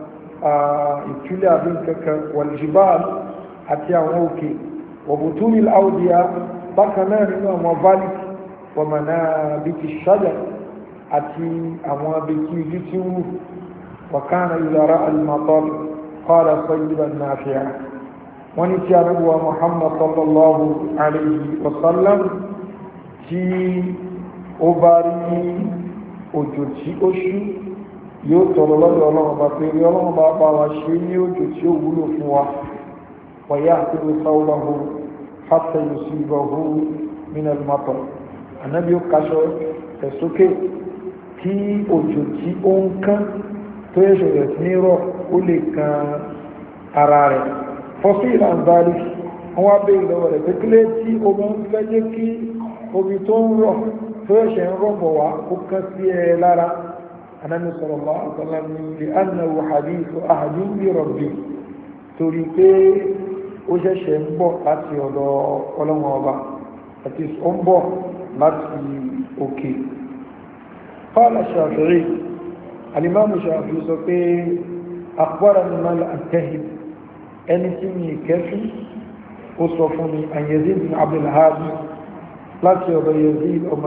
ìtúlẹ̀ àbí kankan wal jibal àti àwọn òkè wa butunil awdiya bákan náà nínú àwọn valley wa manabiti shajar àti àwọn abẹ́kí igi tí ń wù wa kana idha ra'a al-matar qala sayyiban nafi'a wọ́n ní tí a rẹ̀bùwa Muhammad sallallahu alayhi wa sallam tí ó bá rí òjò tí ó ṣú yóò tọrọ lọ́dọ̀ ọlọ́run bá pé rí ọlọ́run bá bá wa ṣe ní òjò tí ó wúlò fún wa wa ya'khudhu thawbahu hatta yusibahu min al-matar ànábí ó kaṣọ ẹ̀sókè kí òjò tí ó ń kán tó yẹ ṣẹ̀rẹ̀ sí ní rọ̀ ó lè kan ara rẹ̀ fọ́sí ìlànbárí wọ́n wá bèèrè lọ́wọ́ rẹ̀ pẹ́kílẹ̀ tí omi ń fẹ́ jẹ́ kí omi tó ń rọ̀ tó ẹ̀ṣẹ̀ ń rọ̀bọ̀ wá ó kán sí ẹ lára Ànábì sallallahu alaihi wasallam li annahu hadithu ahadin bi rabbi torí pé ó ṣẹ̀ṣẹ̀ ń bọ̀ láti ọ̀dọ̀ ọlọ́wọ́ ọba àti ó ń bọ̀ láti òkè qala Shafi'i al-imam Shafi'i sọ pé akhbarani man antahib ẹni tí mi kẹfí ó sọ fún mi an Yazid bin Abdulhadi láti ọ̀dọ̀ Yazid ọmọ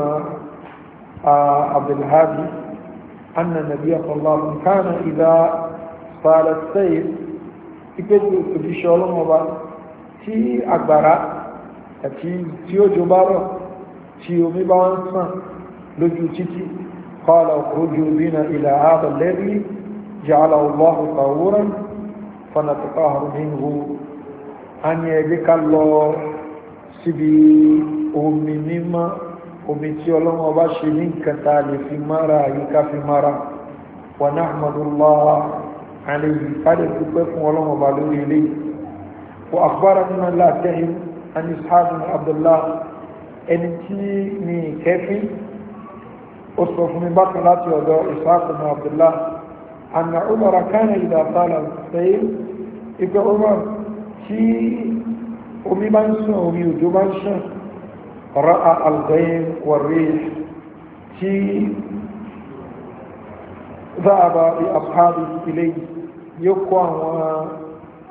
Abdulhadi anna nabiyya sallallahu alaihi wasallam kana idha sala as-sayl ìpéjú òjíṣẹ́ ọlọ́mọba tí àgbàrá àti tí ó jò bá rọ̀ tí omi bá ń sàn lójú títí qala ukhruju bina ila hadha alladhi ja'alahu Allahu tahuran fanatahharu minhu a ní ẹgbẹ́ ká lọ síbi omi mímọ́ omi tí ọlọ́wọ́ bá ṣe ní kẹta lè fi mara yíká fi mara wa nahmadullaha alayhi fàdé dúpẹ́ fún ọlọ́wọ́ bá lórí ilé wa akhbarani man la tahim an ishaq bin abdullah ẹni tí ní kẹfí ó sọ fún mi bákan láti ọ̀dọ̀ ishaq bin abdullah anna umar kana idha tala as-sayl ìpẹ́ umar tí omi bá ń sàn omi òjò bá ń sàn ra'a al-ghaym war-rih tí dhahaba bi ashabi ilayhi yóò kó àwọn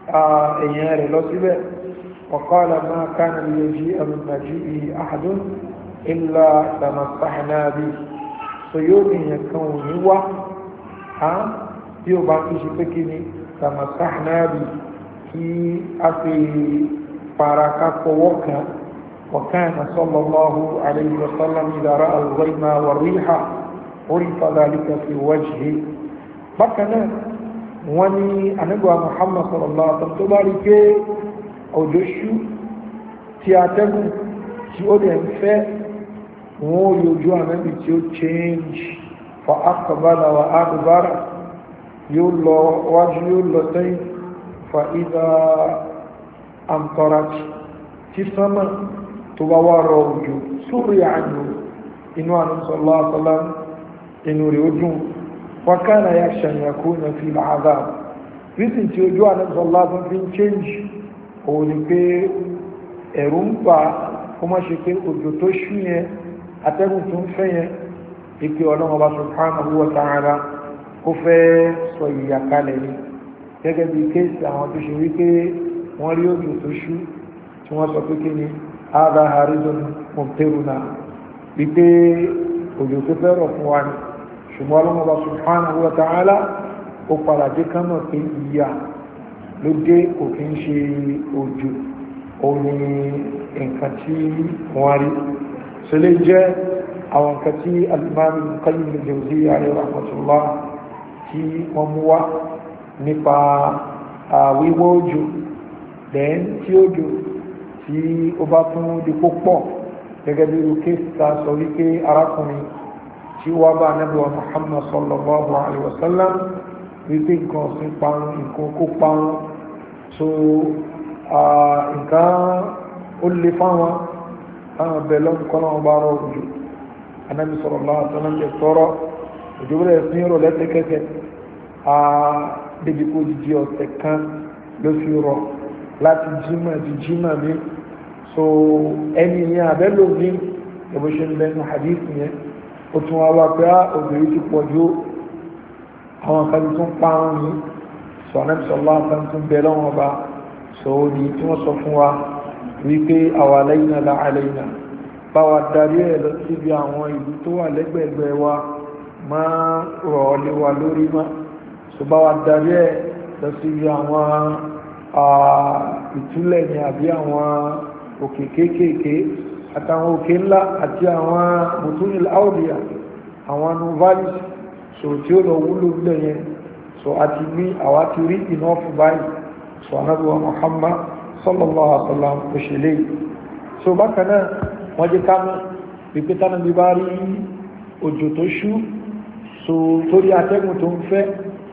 èèyàn rẹ̀ lọ síbẹ̀ وقال ما كان ليجيء من مجيئه أحد إلا تمسحنا به سيومي يكون هو ها يوبا كيشي بكيني تمسحنا به كي أفي باركة ووكا وكان صلى الله عليه وسلم إذا رأى الغيم والريح عرف ذلك في وجهه بكنا وني أنبوى محمد صلى الله عليه وسلم تبارك òjò ṣú tí atẹ́gùn tí ó dẹ̀ ń fẹ́ wọ́n yóò ànábì tí ó change fa aqbala wa adbara yóò lọ wájú yóò lọ sẹ́yìn fa idha amtarat tí sánmà tó bá wá rọ òjò sórí àjò inú ànúsọ̀lá àtọ́lá inú rẹ̀ ó dùn wa kana yakhsha an yakuna fi al-'adhab reason tí ojú ànúsọ̀lá tó fi ń change òun ni pé ẹ̀rù ń pa kó má ṣe pé òjò tó ṣú yẹn atẹ́gùn tó ń fẹ́ yẹn ìpè ọlọ́run ọba subhanahu wa ta'ala ó fẹ́ sọ ìyà kalẹ̀ ni gẹ́gẹ́ bí kéèsì àwọn tó ṣe wípé wọ́n rí òjò tó ṣú tí wọ́n sọ pé kí ni hadha haridun mumtiruna wípé òjò tó fẹ́ rọ̀ fún wa ni ṣùgbọ́n ọlọ́run ọba subhanahu wa ta'ala ó padà dé kánà pé ìyà ló dé kò kí ń ṣe òjò òun ni nǹkan tí wọ́n rí so lè jẹ́ àwọn nǹkan tí al-Imam Qayyim al-Jawziyya alayhi rahmatullah tí wọ́n mú wá nípa wíwọ́ òjò then tí òjò tí ó bá tún di púpọ̀ gẹ́gẹ́ bí irú kéèsì sọ wípé arákùnrin tí wọ́n bá Ànábì wa Muhammad sallallahu alayhi wa sallam wípé nǹkan ọ̀sìn parun nǹkan kó parun so nǹkan ó lè fáwọn táwọn bẹ̀ lọ́n kọ́ náà bá rọ òjò Ànábì sallallahu alaihi wasallam lè tọrọ òjò bẹ̀rẹ̀ sí rọ̀ lẹ́sẹ̀kẹsẹ̀ débi kó jíjí ọ̀sẹ̀ kan ló fi rọ̀ láti jímọ̀ di jímọ̀ mi so ẹni yẹn abẹ́lò ní ẹbí ṣe ń lẹ́nu hadith yẹn ó tún wá wá pé òjò yìí ti pọ̀ jù àwọn kan tó ń pa wọn ní sọ̀nẹ́bìsọ̀lá kan tó ń bẹ lọ́wọ́ bá sọ ní tí wọ́n sọ fún wa wípé àwa lẹ́yìnà la àlẹ́yìnà bá wa darí ẹ̀ lọ síbi àwọn ìlú tó wà lẹ́gbẹ̀ẹ́gbẹ̀ wa máa rọ̀ ọ́ lé wa lórí má so bá wa darí ẹ̀ lọ síbi àwọn ìtúlẹ̀ ní àbí àwọn òkè kéékèèké àtàwọn òkè ńlá àti àwọn bùtúnil áùdíà àwọn nuvalis so tí ó lọ wúlò lẹ́yìn so àti ní àwa ti rí iná fún báyìí so Ànábì wa Muhammad sallallahu alaihi wasallam kò ṣe lè so bákan náà wọ́n jẹ́ kánú pípẹ́ tánà bí bá rí òjò tó ṣú so torí atẹ́gùn tó ń fẹ́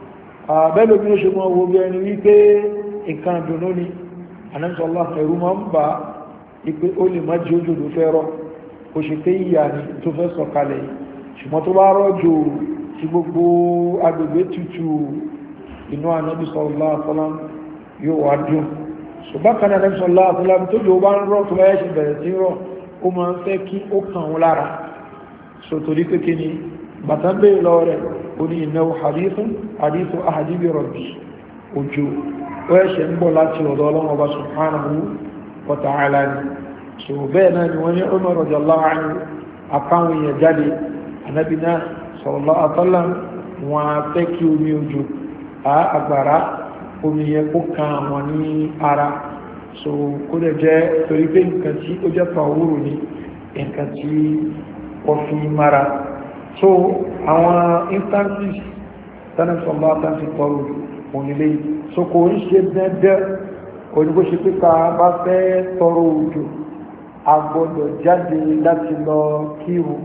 bẹ́lò bí ó ṣe mọ́ wo bí ẹni wípé nǹkan dùnú ni Ànábì sallallahu alaihi ẹ̀rù máa ń bá ipé ó lè má jí òjò tó fẹ́ rọ̀ ó ṣe pé ìyà ni tó fẹ́ sọ̀kalẹ̀ ṣùgbọ́n tó bá rọ̀jò tí gbogbo agbègbè tutù inú Ànábì sallallahu alaihi wasallam yóò wá dùn ṣùgbọ́n kan Ànábì sallallahu alaihi wasallam tó jò bá ń rọ̀ tó báyẹ̀ ṣe bẹ̀rẹ̀ sí rọ̀ ó máa ń fẹ́ kí ó kàn wọn lára so torí pé kí ni bàtà ń bèèrè lọ rẹ̀ ó ní innahu hadithun hadithu ahadi bi rabbi òjò ó ẹ̀ṣẹ̀ ń bọ̀ láti ọ̀dọ̀ Ọlọ́run Ọba subhanahu wa ta'ala ni so bẹ́ẹ̀ náà ni wọ́n ní Umar radiyallahu anhu àkáwọn èèyàn jáde Ànábì náà sallallahu alaihi wasallam wọn a fẹ́ kí omi òjò àgbàrá omi yẹn kó kan àwọn ní ara so kó lè jẹ́ torí pé nǹkan tí ó jẹ́ pàwúrò ní nǹkan tí wọ́n fi mara so àwọn instances tánàtọ̀lá tánàtì tọrọ onílé so kò ń ṣe dẹ́dẹ́ onígbó ṣe pípa bá fẹ́ tọrọ òjò a gbọ́dọ̀ jáde láti lọ kírun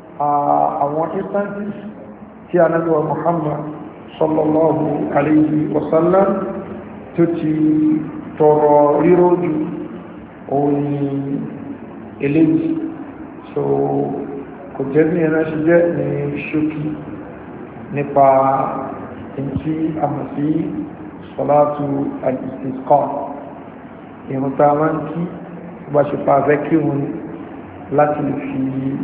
àwọn instances tí Ànábì wa Muhammad sallallahu alayhi wa sallam tó ti tọrọ rírò jù òun ni eléyìí so kò jẹ́ bí ẹ̀nà ṣe jẹ́ ní ṣókí nípa ìtí àmà sí salatu al-istisqa ìrun tá a máa ń kí bá ṣe pa fẹ́ kí wọn láti fi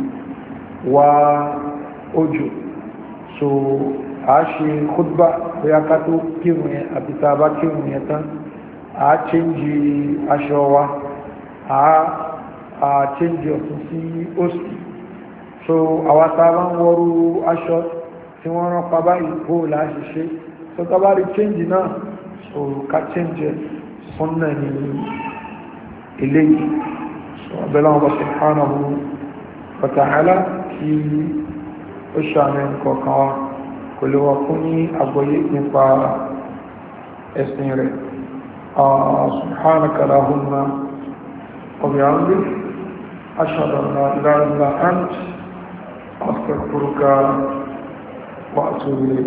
wá òjò so a ṣe khutba bóyá ká tó kírun yẹn àbí tá a bá kírun yẹn tán a change aṣọ wa a a change ọ̀tún sí òsì so àwọn tàbá ń wọrú aṣọ tí wọ́n rán pa báyìí bó láṣìṣe so tàbá rí change náà so ká change sunna ní eléyìí so abẹ́lá wọn bá subhanahu wa ta'ala kí ó ṣàmì nǹkan wa kò lè wà fún ní àgbọ́yé nípa ẹ̀sìn rẹ̀ subhanaka lahumma wa bihamdik ashhadu an la ilaha illa anta astaghfiruka wa atubu ilayk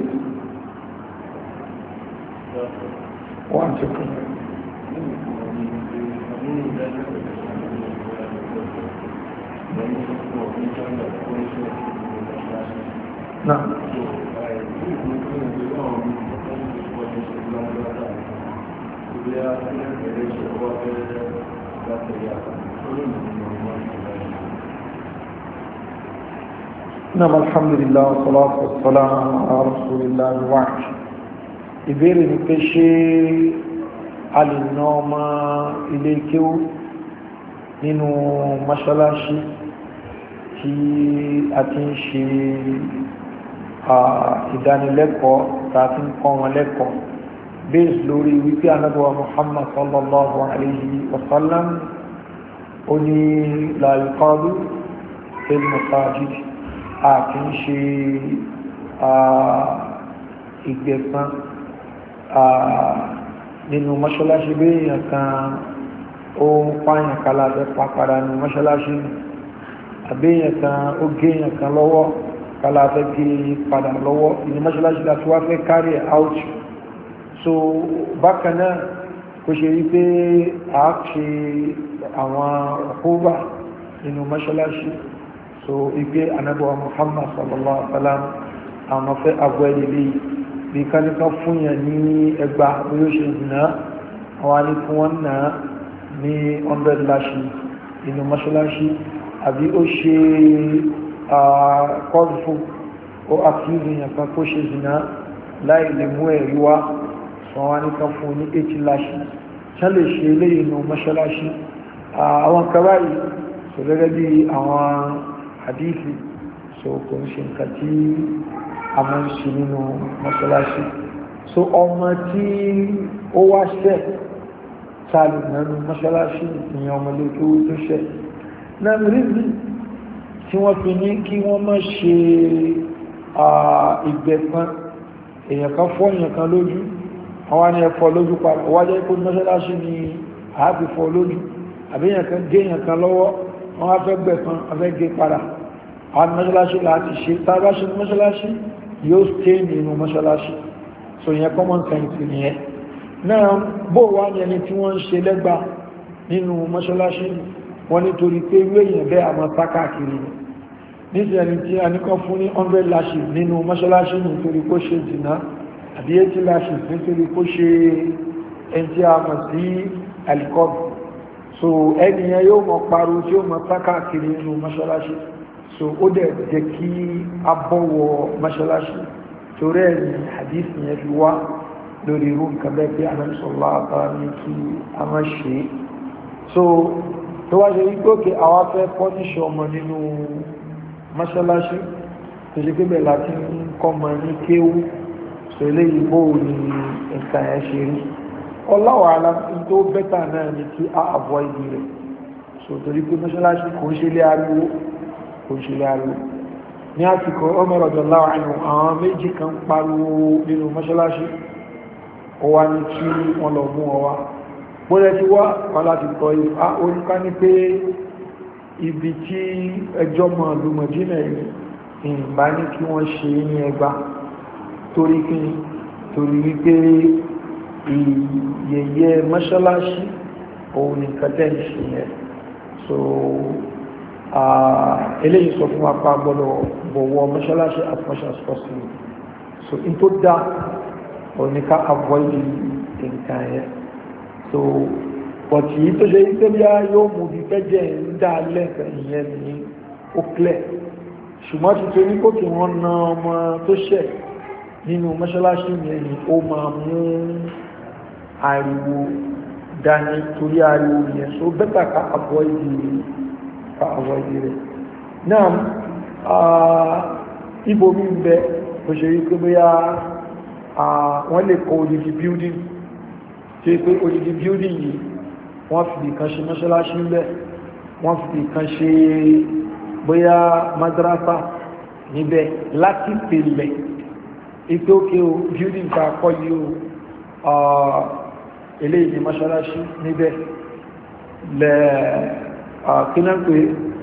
wa antum نعم نعم الحمد لله والصلاة والسلام على رسول الله وعد ìbéèrè ní pé ṣé a lè ná ọmọ ilé kéwú nínú mọ́ṣáláṣí tí a ti ń ṣe ìdánilẹ́kọ̀ọ́ tàbí ń kọ́ wọn lẹ́kọ̀ọ́ based lórí wípé anábọ̀wà Muhammad sallallahu alayhi wa sallam ó ní la yuqalu fil masajid a kì ń ṣe ìgbẹ̀san nínú mọ́ṣáláṣí bí èèyàn kan ó ń pààyàn kálá fẹ́ pàpàdà nínú mọ́ṣáláṣí àbí èèyàn kan ó gé èèyàn kan lọ́wọ́ kálá fẹ́ gé padà lọ́wọ́ ìní mọ́ṣáláṣí láti wá fẹ́ carry out so bákan náà kò ṣe rí pé a ṣe àwọn ọkọ̀ọ́bà nínú mọ́ṣáláṣí so ipé anábọ̀wà Muhammad sallallahu alaihi wa sallam àwọn fẹ́ àgbọ̀ ẹ̀lẹ́lẹ́ bí káníkan fún yàn ní ẹgbà bí ó ṣe zìnà àwọn alẹ́kùn wọn náà ní hundred láṣí nínú mọ́ṣáláṣí àbí ó ṣe kọ́ọ̀fù ó àkíyèsí yàn kan kó ṣe zìnà láì lè mú ẹ̀rí wá sọ wọn alẹ́kùn fún ní eighty láṣí ṣán lè ṣe eléyìí nínú mọ́ṣáláṣí àwọn kabáyì sọ gẹ́gẹ́ bí àwọn hadithi so kò ń ṣe nǹkan tí a máa ń ṣe nínú mọ́ṣáláṣí so ọmọ tí ó wá ṣẹ̀ sáàlì nínú mọ́ṣáláṣí ìyẹn ọmọdé tó tó ṣẹ̀ náà rízi tí wọ́n fi ní kí wọ́n má ṣe ìgbẹ̀san èèyàn kan fọ́ èèyàn kan lójú àwọn ni ẹ̀fọ́ lójú padà wájẹ́ ikú mọ́ṣáláṣí ni àáfi fọ́ lójú àbí èèyàn kan gé èèyàn kan lọ́wọ́ wọ́n á fẹ́ gbẹ̀san afẹ́ gé padà àwọn mọ́ṣáláṣí láti ṣe tàbá ṣe mọ́ṣáláṣí yóò stay nínú mọ́ṣáláṣí so yẹn common sense nìyẹn náà bó wá ní ẹni tí wọ́n ń ṣe lẹ́gbà nínú mọ́ṣáláṣí wọ́n nítorí pé ìwé èèyàn bẹ́ àmọ́ sákàkiri nítorí ẹni tí a ní kan fún ní hundred lashes nínú mọ́ṣáláṣí nítorí kó ṣe jìnnà àbí eighty lashes nítorí kó ṣe ẹni tí a mọ̀ sí alikọ́bù so ẹniyàn yóò mọ̀ paru tí ó mọ̀ sákàkiri nínú mọ́ṣáláṣí so ó dẹ̀ jẹ́ kí a bọ̀wọ̀ mọ́ṣáláṣí torí ẹ̀yìn hadith yẹn fi wá lórí irú nǹkan bẹ́ẹ̀ pé anamsọ̀lá àtàrà ní kí a má ṣe so tó wá ṣe wípé òkè àwọn afẹ́ pọ́níṣọ́ ọmọ nínú mọ́ṣáláṣí tó ṣe pébẹ̀ láti ń kọ́mọ ní kéwú so eléyìí bó ní nǹkan ẹ̀ ṣe rí ọláwọ̀ aláfin tó bẹ́tà náà ní kí a avoid rẹ̀ so torí pé mọ́ṣáláṣí kò ń ṣe lé ariwo kò ń ṣe lé ariwo ní àsìkò Umar radiyallahu anhu àwọn méjì kan pariwo nínú mọ́ṣáláṣí ó wá ní kí wọ́n lọ mú ọwá bóyẹ tí wá wọ́n láti kọ ìfà oríká ní pé ibi tí ẹjọ́ mọ̀ lùmọ̀jínà ìbá ní kí wọ́n ṣe ní ẹgbà torí kí torí wípé ìyẹyẹ mọ́ṣáláṣí òun ní kẹtẹ́ ìṣẹ́ yẹn so eléyìí sọ fún apá gbọ́dọ̀ bọ̀wọ̀ mọ́ṣáláṣí as much as possible so in tó dá òun ní ká avoid nǹkan yẹn so pọ̀tí yìí tó ṣe ìtẹ́lẹ̀ yóò mú bí fẹ́jẹ̀ ń dá lẹ́ẹ̀kan ìyẹn ní ó clear ṣùgbọ́n ti tó ní kó kí wọ́n na ọmọ tó ṣẹ̀ nínú mọ́ṣáláṣí yẹn ni ó máa mú ariwo dání torí ariwo yẹn so bẹ́tà ká avoid ká avoid rẹ̀ náà ibo mi ń bẹ òṣèré pé bóyá wọ́n lè kọ́ odidi building tí pé odidi building yìí wọ́n fi kan ṣe mọ́ṣáláṣí ń bẹ wọ́n fi kan ṣe bóyá madrasa níbẹ̀ láti pèlẹ̀ ipé òkè o building ta kọ́ yìí o eléyìí ni mọ́ṣáláṣí níbẹ̀ lẹ́ kínánpé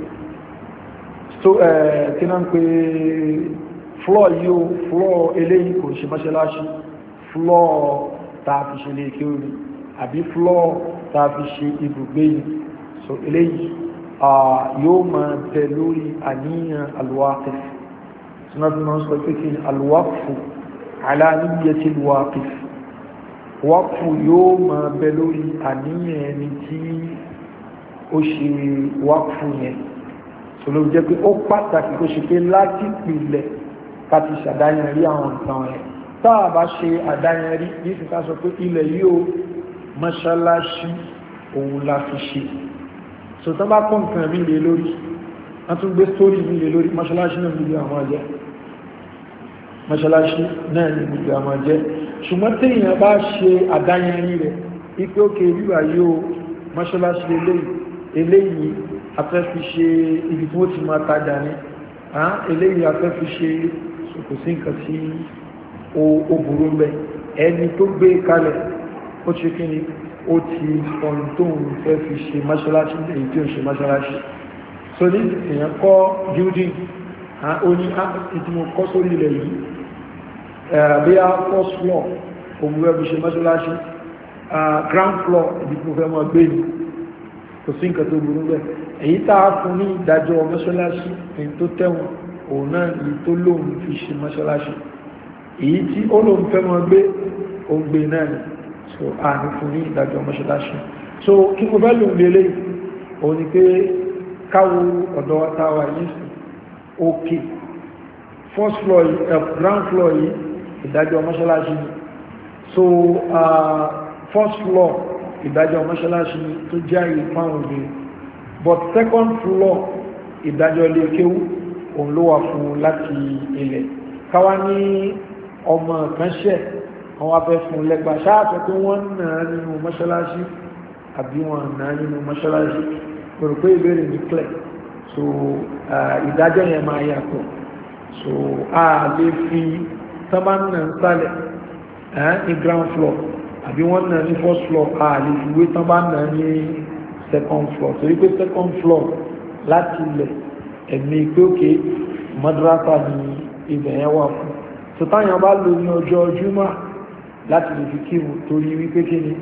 kínánpé floor yìí o floor eléyìí kò ṣe mọ́ṣáláṣí floor ta fi ṣe lè kí orí àbí floor ta fi ṣe ibùgbé yìí so eléyìí yóò máa tẹ lórí àníyàn alwaqif sinabi máa ń sọ pé kí ni alwaqfu ala niyyati alwaqif waqfu yóò máa bẹ lórí àníyàn ẹni tí ó ṣe waqfu yẹn so ló jẹ́ pé ó pàtàkì kó ṣe pé láti pìlẹ̀ káti ṣàdáyàn rí àwọn nǹkan rẹ̀ táà bá ṣe àdáyàn rí ní ti ká sọ pé ilẹ̀ yóò mọ́ṣáláṣí òun la fi ṣe so tán bá kọ́ nǹkan mi lè lórí wọ́n tún gbé stórí mi lè lórí mọ́ṣáláṣí náà níbi àwọn ajẹ́ mọ́ṣáláṣí náà níbi àwọn ajẹ́ ṣùgbọ́n tí èèyàn bá ṣe àdáyàn rí rẹ̀ ipé òkè wíwà yóò mọ́ṣáláṣí eléyìí eléyìí afẹ́ fi ṣe ibi tí wọ́n ti máa tajà ní eléyìí afẹ́ fi ṣe kò sí nǹkan tí ó burú mẹ́ ẹni tó gbé kalẹ̀ ó ṣe kí ni ó ti ọ̀n tó ń fẹ́ fi ṣe mọ́ṣáláṣí èyí tí ó ṣe mọ́ṣáláṣí so ní èèyàn kọ́ building ó ní ìdímọ̀ kọ́ sórí ilẹ̀ yìí bí a first floor òun fẹ́ fi ṣe mọ́ṣáláṣí ground floor ibi tí mo fẹ́ mọ́ gbé ni kò sí nǹkan tó burú bẹ́ẹ̀ èyí tá a fún ní ìdájọ́ mọ́ṣáláṣí èyí tó tẹ̀wọ̀n òun náà èyí tó lóun fi ṣe mọ́ṣáláṣí èyí tí ó lóun fẹ́ mọ́ gbé òun gbé náà ni so a ní fún ní ìdájọ́ mọ́ṣáláṣí so kí mo fẹ́ lòun lélẹ̀ òun ni pé káwo ọ̀dọ́ táwa yìí sí òkè first floor yìí uh, ground floor yìí ìdájọ́ mọ́ṣáláṣí ni so uh, first floor ìdájọ́ mọ́ṣáláṣí tó jẹ́ àyè fáwọn obìnrin but second floor ìdájọ́ ilé kéwú òun ló wà fún láti ilẹ̀ káwá ní ọmọ kan ṣẹ̀ àwọn afẹ́ fún lẹ́gbà ṣáàtọ̀ pé wọ́n náà nínú mọ́ṣáláṣí àbí wọ́n náà nínú mọ́ṣáláṣí pẹ̀lú pé ìbéèrè ní clear so ìdájọ́ yẹn máa yàtọ̀ so a lè fi sábàánà ń sálẹ̀ ní ground floor àbí wọ́n náà ní first floor a lè fi wé tán bá náà ní second floor torí pé second floor láti ilẹ̀ ẹ̀mí pé òkè madrasa ní ibẹ̀ yẹn wà fún so táyàn bá lò ní ọjọ́ Jímọ̀ láti lè fi kírù torí wípé kí ni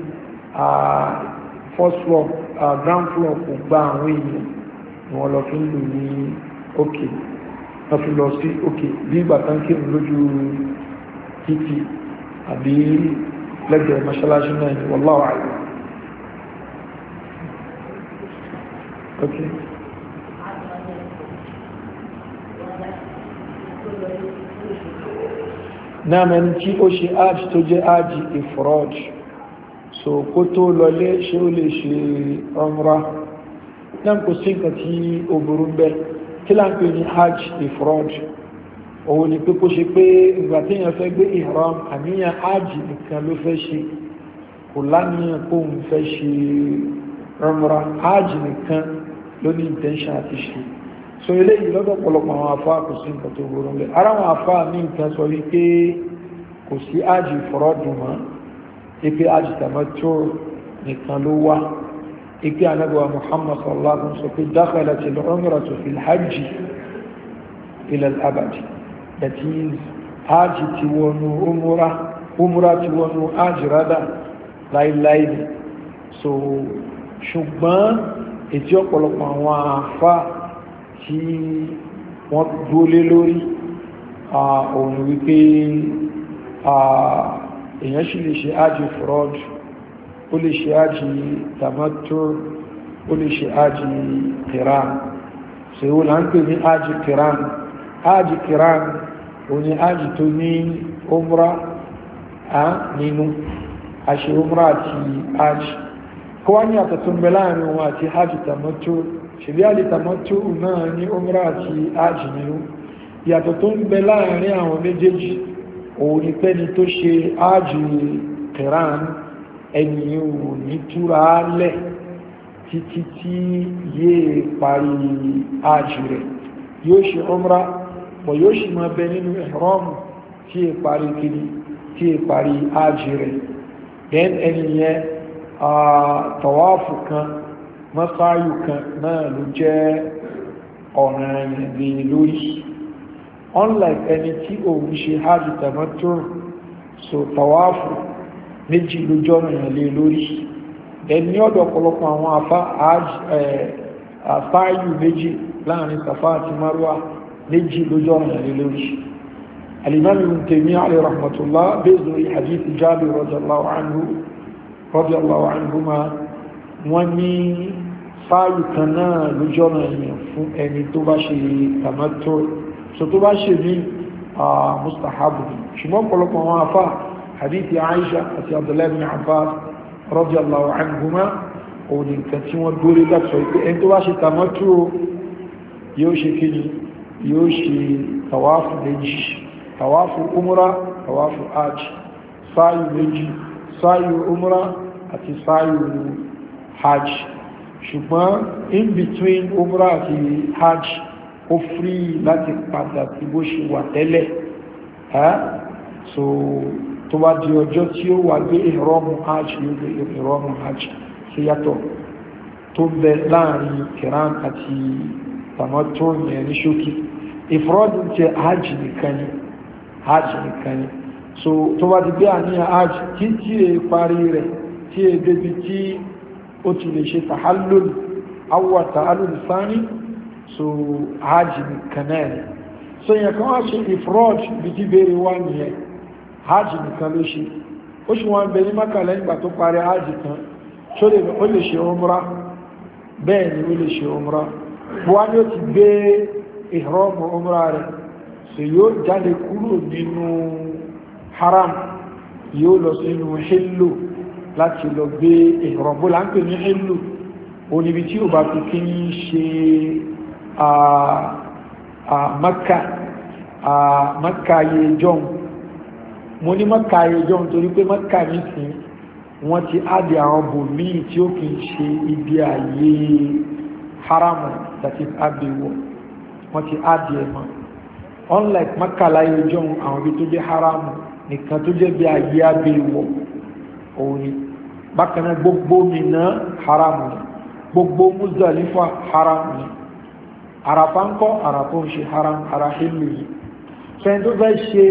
first floor uh, ground floor kò gba àwọn èèyàn ni wọ́n lọ fi ń lò ní òkè wọ́n fi lọ sí òkè bí ìgbà tán kírù lójú títì àbí lẹ́gbẹ̀ẹ́ mọ́ṣáláṣí náà ni wallahu a'lam. Okay. náà mẹ́ni tí ó ṣe ájì tó jẹ́ ájì ifrad so kó tó lọlé ṣe ó lè ṣe umra náà kò sí nǹkan tí ó burú bẹ́ kí là ń pè ní ájì ifrad òun ni pé kó ṣe pé ìgbà tí èèyàn fẹ́ gbé ihram àníyàn ájì nìkan ló fẹ́ ṣe kò láníyàn kó ń fẹ́ ṣe umra ájì nìkan ló ní intention àti ṣe so eléyìí lọ́dọ̀ pọ̀lọpọ̀ àwọn afá kò sí nǹkan tó burú lẹ̀ ara àwọn afá ní nǹkan sọ wípé kò sí ájì ìfọ̀rọ̀dùn mọ́ ipe ájì tamattu nìkan ló wá ipe anábíwá Muhammad sallallahu alaihi wasallam sọ pé dakhalatil umratu fil hajj ila al-abad that is ájì ti wọnú umra umra ti wọnú ájì rádà láíláí so ṣùgbọ́n ètí ọ̀pọ̀lọpọ̀ àwọn afá tí wọ́n dúólé lórí òun wípé èyàn sì lè ṣe ájì ifrad ó lè ṣe ájì tamattu ó lè ṣe ájì qiran ṣe ó là ń pè ní ájì qiran ájì qiran ó ní ájì tó ní umra nínú àṣẹ umra àti ájì kó wá ní àtọ̀tún bẹ láàrin wọn àti hajj tamattu ṣèbí hajj tamattu náà ní umrah àti hajj nínú ìyàtọ̀ tó ń bẹ láàrin àwọn méjèèjì òun ni pẹ́ni tó ṣe hajj qiran ẹni ò ní túra lẹ̀ títí tí yéé parí hajj rẹ̀ yóò ṣe umrah bọ̀ yóò ṣì máa bẹ nínú ihram tí è parí kiri tí è parí hajj rẹ̀ then ẹni yẹn tọ̀wáfù kan mọ́sáyù kan náà ló jẹ́ ọ̀ràn ìrìn lórí unlike ẹni tí òun ṣe hajj tamattu so tọ̀wáfù méjì ló jọ́nà ìrìn lórí ẹni ọ̀dọ̀ ọ̀pọ̀lọpọ̀ àwọn afá àfáàyù méjì láàrin Safa àti Marwa méjì ló jọ́nà ìrìn lórí al-Imam Ibn Taymiyyah alayhi rahmatullah bẹ́ẹ̀ hadith Jabir radiyallahu anhu radiyallahu anhuma wọ́n ní fáàlù kan náà lójọ́ náà yẹn fún ẹni tó bá ṣe tamattu so tó bá ṣe ní mustahabu ṣùgbọ́n pọ̀lọpọ̀ wọn afá hadithi Aisha àti Abdullahi bin Abbas radiyallahu anhuma òun ni nǹkan tí wọ́n dórí látọ̀ pé ẹni tó bá ṣe tamattu yóò ṣe kí ni yóò ṣe tawafu méjì tawafu umra tawafu hajj sáyù méjì sáyù umra àti sáyù hajj ṣùgbọ́n in between umra àti hajj ó free láti padà tí bó ṣe wà tẹ́lẹ̀ so tó bá di ọjọ́ tí ó wà gbé ìrọ́mù hajj yóò gbé ìrọ́mù hajj sí yàtọ̀ tó bẹ láàrin kiran àti tamattu yẹn ní ṣókí ìfúrọ́dù tẹ hajj nìkan ni hajj nìkan ni so tó bá ti gbé àníyàn hajj tí tí è parí rẹ̀ tí è débi tí ó ti lè ṣe tahallul awwa tahallul sani so hajj nìkan náà so yẹn kan wá ṣe ifrod bí tí bèèrè wá nìyẹn hajj nìkan ló ṣe ó ṣe wọn bẹ ní Mákà lẹ́yìn ìgbà tó parí hajj kan ó lè ṣe umra bẹ́ẹ̀ ni ó lè ṣe umra buwa ni ó ti gbé ihram umra rẹ̀ so yóò jáde kúrò nínú haram yóò lọ sínú hillu láti lọ gbé ihram bó láńpẹ ní hillu oníbi tí ó bá fi kí ń ṣe Mákà Mákà ayé jọun mo ní Mákà ayé jọun torí pé Mákà nísìn wọ́n ti ádi àwọn bòmíì tí ó kì í ṣe ibi ayé haramu àti àbẹ̀wọ̀ wọ́n ti ádi ẹ̀mọ́ unlike Mákà láyé jọun àwọn ibi tó jẹ́ haramu nìkan tó jẹ́ bí ayé àbẹ̀wọ̀ òun ni bákan náà gbogbo Mínà haramu ni gbogbo Muzdalifa haramu ni Àràfá ńkọ́ Àràfá ń ṣe haram ara hìlù yìí fẹ́ni tó fẹ́ ṣe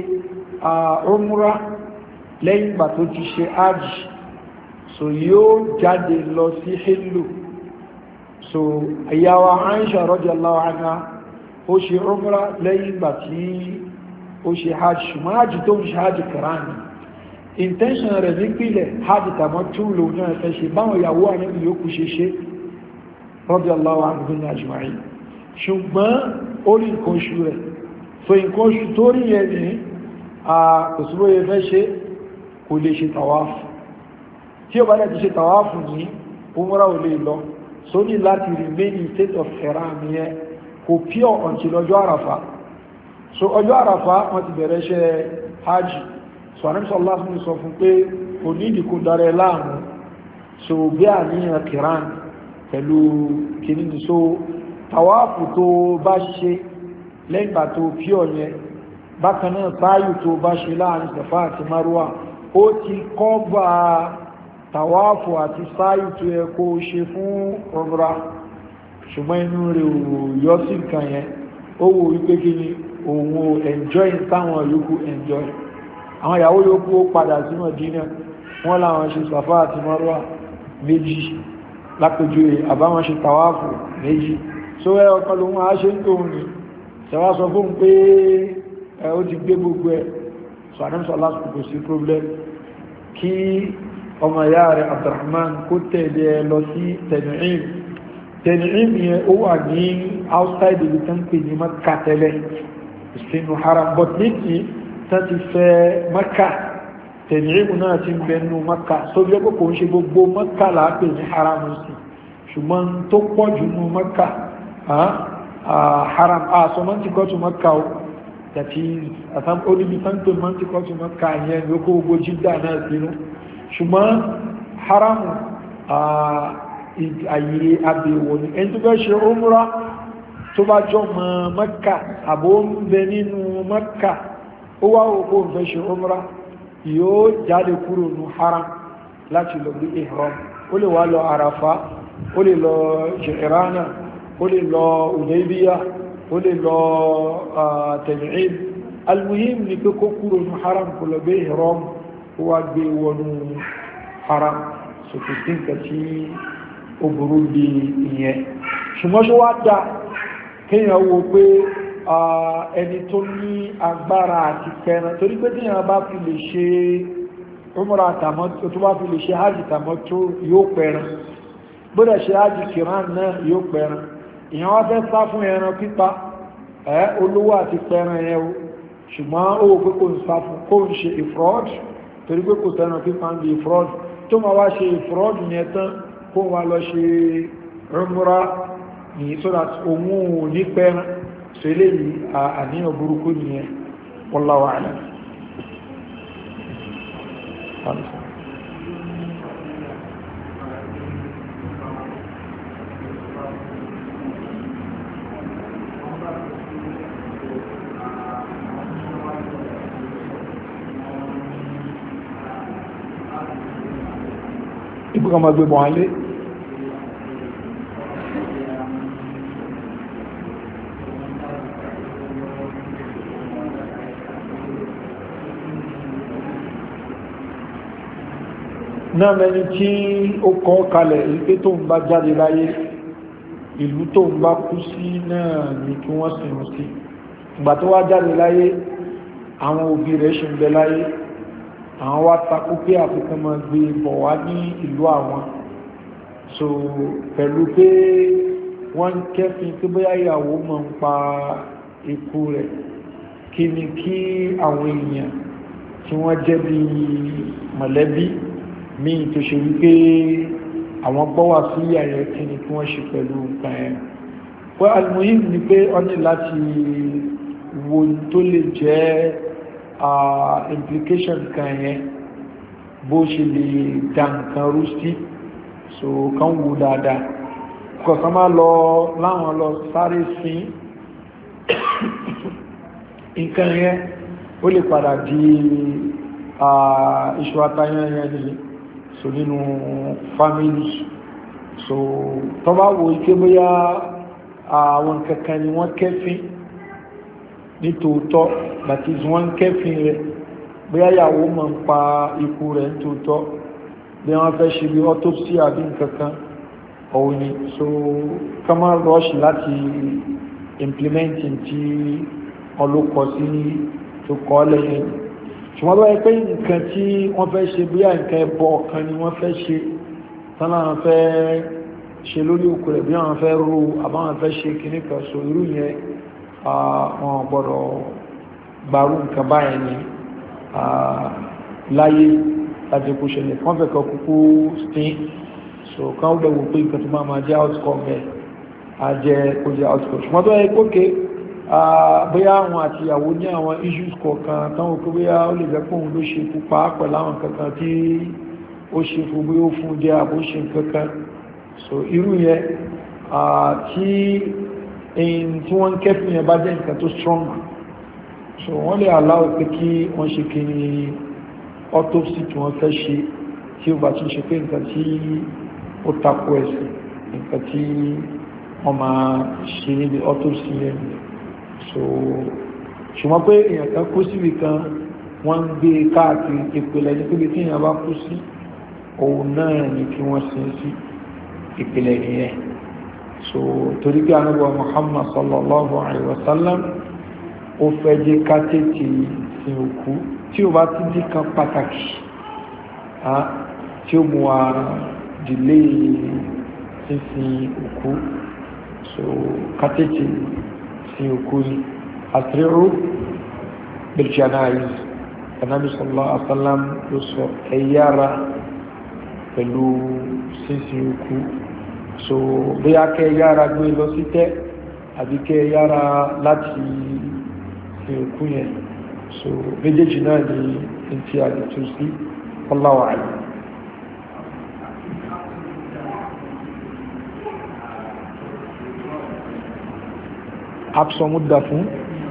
umra lẹ́yìn ìgbà tó ti ṣe hajj so yóò jáde lọ sí hìlù so ìyàwó Aisha radiyallahu anha ó ṣe umra lẹ́yìn ìgbà tí ó ṣe hajj ṣùgbọ́n hajj tó ń ṣe hajj kìránì intention rẹ̀ nípìnlẹ̀ hajj tamattu lòun náà fẹ́ ṣe báwọn ìyàwó àníbi yóò ṣe ṣe radiyallahu anhum ajma'in ṣùgbọ́n ó rí nǹkan oṣù rẹ̀ so nǹkan oṣù tó rí yẹn ní àkòsúrò yẹ fẹ́ ṣe kò lè ṣe tàwáfù tí ó bá dẹ̀ ti ṣe tàwáfù ní umra ò lè lọ so ní láti remain in state of ihram yẹn kò pure until ọjọ́ àràfà so ọjọ́ àràfà wọ́n ti bẹ̀rẹ̀ ṣe hajj so anamsọ lásán sọ fún pé kò ní ìdíkò darẹ̀ láàmú so bí àníyàn kiran pẹ̀lú kìíní so tàwáàfù tó bá ṣe lẹ́gbà tó píọ̀ yẹn bákan náà sáyù tó bá ṣe láàrin Safa àti Marwa ó ti kọ́gbà tàwáàfù àti sáyù tó yẹ kó ṣe fún umra ṣùgbọ́n inú rẹ̀ ò yọ sí nǹkan yẹn ó wò wípé kí ni òun ò enjoy táwọn yòókù enjoy àwọn ìyàwó yòókù ó padà sí Mádínà wọ́n láwọn ṣe Safa àti Marwa méjì lápẹjú àbáwọn ṣe tàwáàfù méjì so ẹ ọkọ̀ lóhun a ṣe ń tó ní ṣẹwà sọ fún pé ẹ ó ti gbé gbogbo ẹ so àdámsọ lásìkò kò sí problem kí ọmọ ìyá rẹ̀ Abdurrahman kó tẹ̀lé lọ sí Tan'im Tan'im yẹn ó wà ní outside ibi tán pè ní Mákà tẹ́lẹ̀ ìsinú haram but níbi tán ti fẹ́ Mákà tẹ̀lẹ́mù náà ti ń bẹnu Mẹ́kà tó bí ẹgbẹ́ kò ń ṣe gbogbo Mẹ́kà láàpẹ̀ ní haram sí ṣùgbọ́n tó pọ̀ jù nú Mẹ́kà haram àṣọ mọ́ntíkọ́tù Mẹ́kà ó tàbí oníbi tántò mọ́ntíkọ́tù Mẹ́kà yẹn ló kó gbogbo Jídà náà sínú ṣùgbọ́n haram àyè abèwò ní ẹni tó bẹ́ ṣe umra tó bá jọ mọ́ Mẹ́kà àbó ń bẹ nínú Mẹ́kà ó wá òkú ń fẹ́ ṣe umra yóò jáde kúrò ní haram láti lọ bí ihram ó lè wá lọ Àràfá ó lè lọ Ji'rana ó lè lọ Udaybiya ó lè lọ Tan'im almuhim ni pé kó kúrò ní haram kó lọ bí ihram ó wá gbé wọnú haram sókè tí nǹkan tí ó burú bí ìyẹn ṣùgbọ́n ṣó wá dá kéèyàn wo pé ẹni tó ní agbára àti pẹran torí pé tí yàn bá fi lè ṣe umra àtàmọ́ tó bá fi lè ṣe hajj tàmọ́ tó yóò pẹran bódẹ̀ ṣe hajj kìrán náà yóò pẹran ìyàn wá fẹ́ sá fún ẹran pípa ẹ olówó àti pẹran ẹ o ṣùgbọ́n ó wò pé kò ń sá fún kó ń ṣe ifrod torí pé kò sẹ́ran pípa ń di ifrod tó máa wá ṣe ifrod yẹn tán kó wá lọ ṣe umra ní so that òun ò ní pẹran sẹ́lẹ̀ yìí àníyàn burúkú nìyẹn wallahu a'lam. ibùkọ́ ma gbé bọ̀ alé náà mẹ́ni tí ó kọ́ kalẹ̀ ìpé tó ń bá jáde láyé ìlú tó ń bá kú sí náà ní kí wọ́n sìn sí ìgbà tó wá jáde láyé àwọn òbí rẹ̀ ṣe ń bẹ láyé àwọn wá takú pé àfikún máa gbé bọ̀ wá ní ìlú àwọn so pẹ̀lú pé wọ́n kẹ́fin tó bóyá ìyàwó máa ń pa ikú rẹ̀ kí ni kí àwọn èèyàn tí wọ́n jẹ́ bí mọ̀lẹ́bí míì tó ṣe wípé àwọn gbọ́wà sí ààrẹ kí ni kí wọ́n ṣe pẹ̀lú nǹkan ẹ̀ pé almuhim ni pé wọ́n ní láti wo tó lè jẹ́ implication kan yẹn bó ṣe lè dá nǹkan rú sí so kan wo dáadáa kọ̀ọ̀kan máa lọ láwọn lọ sáré sí nǹkan yẹn ó lè padà di iṣu atayan yẹn nìyí so nínú family so tó bá wo ike bóyá àwọn kankan ni wọ́n kẹ́fín ní tòótọ́ that is wọ́n kẹ́fín rẹ̀ bóyá ìyàwó máa ń pa ikú rẹ̀ ní tòótọ́ bí wọ́n fẹ́ ṣe bí autopsy àbí nǹkankan òun ni so ká má rush láti implementing tí ọlọ́kọ̀ sí tó kọ́ lẹ́yìn ṣùgbọ́n tó yẹ pé nǹkan tí wọ́n fẹ́ ṣe bí i nǹkan ẹbọ ọ̀kan ni wọ́n fẹ́ ṣe tánà wọ́n fẹ́ ṣe lórí òkú rẹ̀ bí wọ́n fẹ́ rú àbáwọn fẹ́ ṣe kìíní kan so irú yẹn wọ́n gbọ́dọ̀ gbàrú nǹkan báyìí ni láyé láti kó ṣẹlẹ̀ wọ́n fẹ́ kọ́ kúkú stín so káwọn bẹ̀ wò pé nǹkan tó máa máa jẹ́ outcome bẹ́ẹ̀ á jẹ́ kó jẹ́ outcome ṣùgbọ́n tó yẹ kó ké bóyá àwọn àti ìyàwó ní àwọn issues kọ̀ọ̀kan táwọn kó bóyá ó lè jẹ́ pé òun ló ṣe pupa pẹ̀lú àwọn kankan tí ó ṣe fún bóyá ó fún jẹ́ àbó ṣe kankan so irú yẹn tí èyí tí wọ́n ń kẹ́fìn yẹn bá jẹ́ nǹkan tó strong so wọ́n lè allow pé kí wọ́n ṣe kí ni autopsy tí wọ́n fẹ́ ṣe tí ó bá tún ṣe pé nǹkan tí ó takò ẹ̀sìn nǹkan tí wọ́n máa ṣe níbi autopsy yẹn so ṣùgbọ́n pé èèyàn kan kú síbi kan wọ́n ń gbé káàkiri ìpìlẹ̀ ní pé tí èèyàn bá kú sí òun náà ni kí wọ́n sin sí ìpìlẹ̀ nìyẹn so torí pé Ànábì Muhammad sallallahu alaihi wasallam ó fẹ́ jẹ́ ká tètè sin òkú tí ó bá ti di kan pàtàkì tí ó mú wa dìlé sísin òkú so ká tètè sin òkú ni asri'u bil janaiz Ànábì sallallahu alaihi wasallam ló sọ ẹ yára pẹ̀lú sínsìn òkú. So bí a kẹ́ yára gbé lọ sí tẹ́ àbí kẹ́ yára láti sin òkú yẹn, so méjèèjì náà ni tí a lè tún sí. Wallahu a'lam. Absọmúdà fún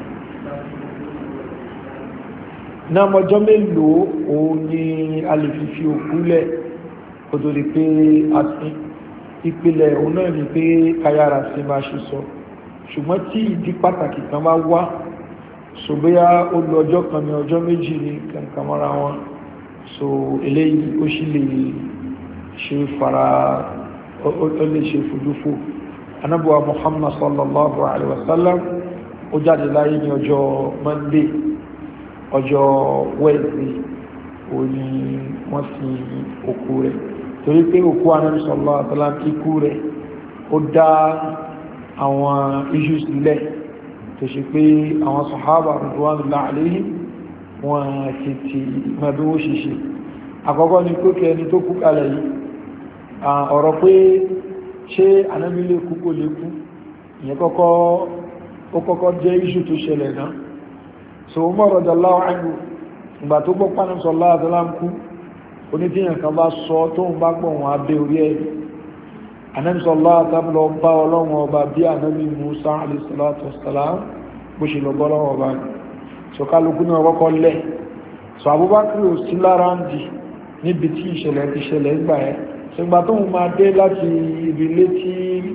náà mọjọ́ mélòó òun ni a lè fi fi òkú lẹ̀ kó tó di pé a sin. Ìpìlẹ̀ òun náà ni pé káyára sí máa ṣe sọ, ṣùgbọ́n tí ìdí pàtàkì kan bá wá, so bóyá ó lọ ọjọ́ kan ní ọjọ́ méjì ní kankan mọ́ra wọn, so eléyìí ó sì lè ṣe fara ó lè ṣe fojúfò. Ànábì Muhammad sallallahu alaihi wasallam ó jáde láyé ní ọjọ́ Monday, ọjọ́ Wednesday ó ní wọ́n fi òkú rẹ̀, torí pé òkú Ànábì sallallahu alaihi wasallam kíkú rẹ̀ ó dá àwọn issues sílẹ̀ tó ṣe pé àwọn sàhábà radwanullahi alaihim wọ́n ti ti mẹ́bí ó ṣiṣẹ́. Àkọ́kọ́ ni pé kí ẹni tó kú kalẹ̀ yìí, ọ̀rọ̀ pé ṣé Ànábì lè kú kó lè kú, ìyẹn kọ́kọ́ ó kọ́kọ́ jẹ́ issue tó ṣẹlẹ̀ náà. So Umar radiyallahu anhu ìgbà tó gbọ́ pánà sallallahu alaihi wasallam kú, onítíyàn kan bá sọ tó ń bá gbọ́ wọn abẹ́ orí ẹ̀. Ànábì sallallahu alaihi wasallam lọ bá Ọlọ́run ọba bí Ànábì Musa alayhi salatu wassalam bó ṣe lọ bọ́ Ọlọ́run ọba ni. So kálukú náà kọ́kọ́ lẹ̀. So Abubakar ò sí lára ń di níbi tí ìṣẹ̀lẹ̀ ti ṣẹlẹ̀ gbà ẹ́. So ìgbà tó ń máa dé láti ibi ilé tí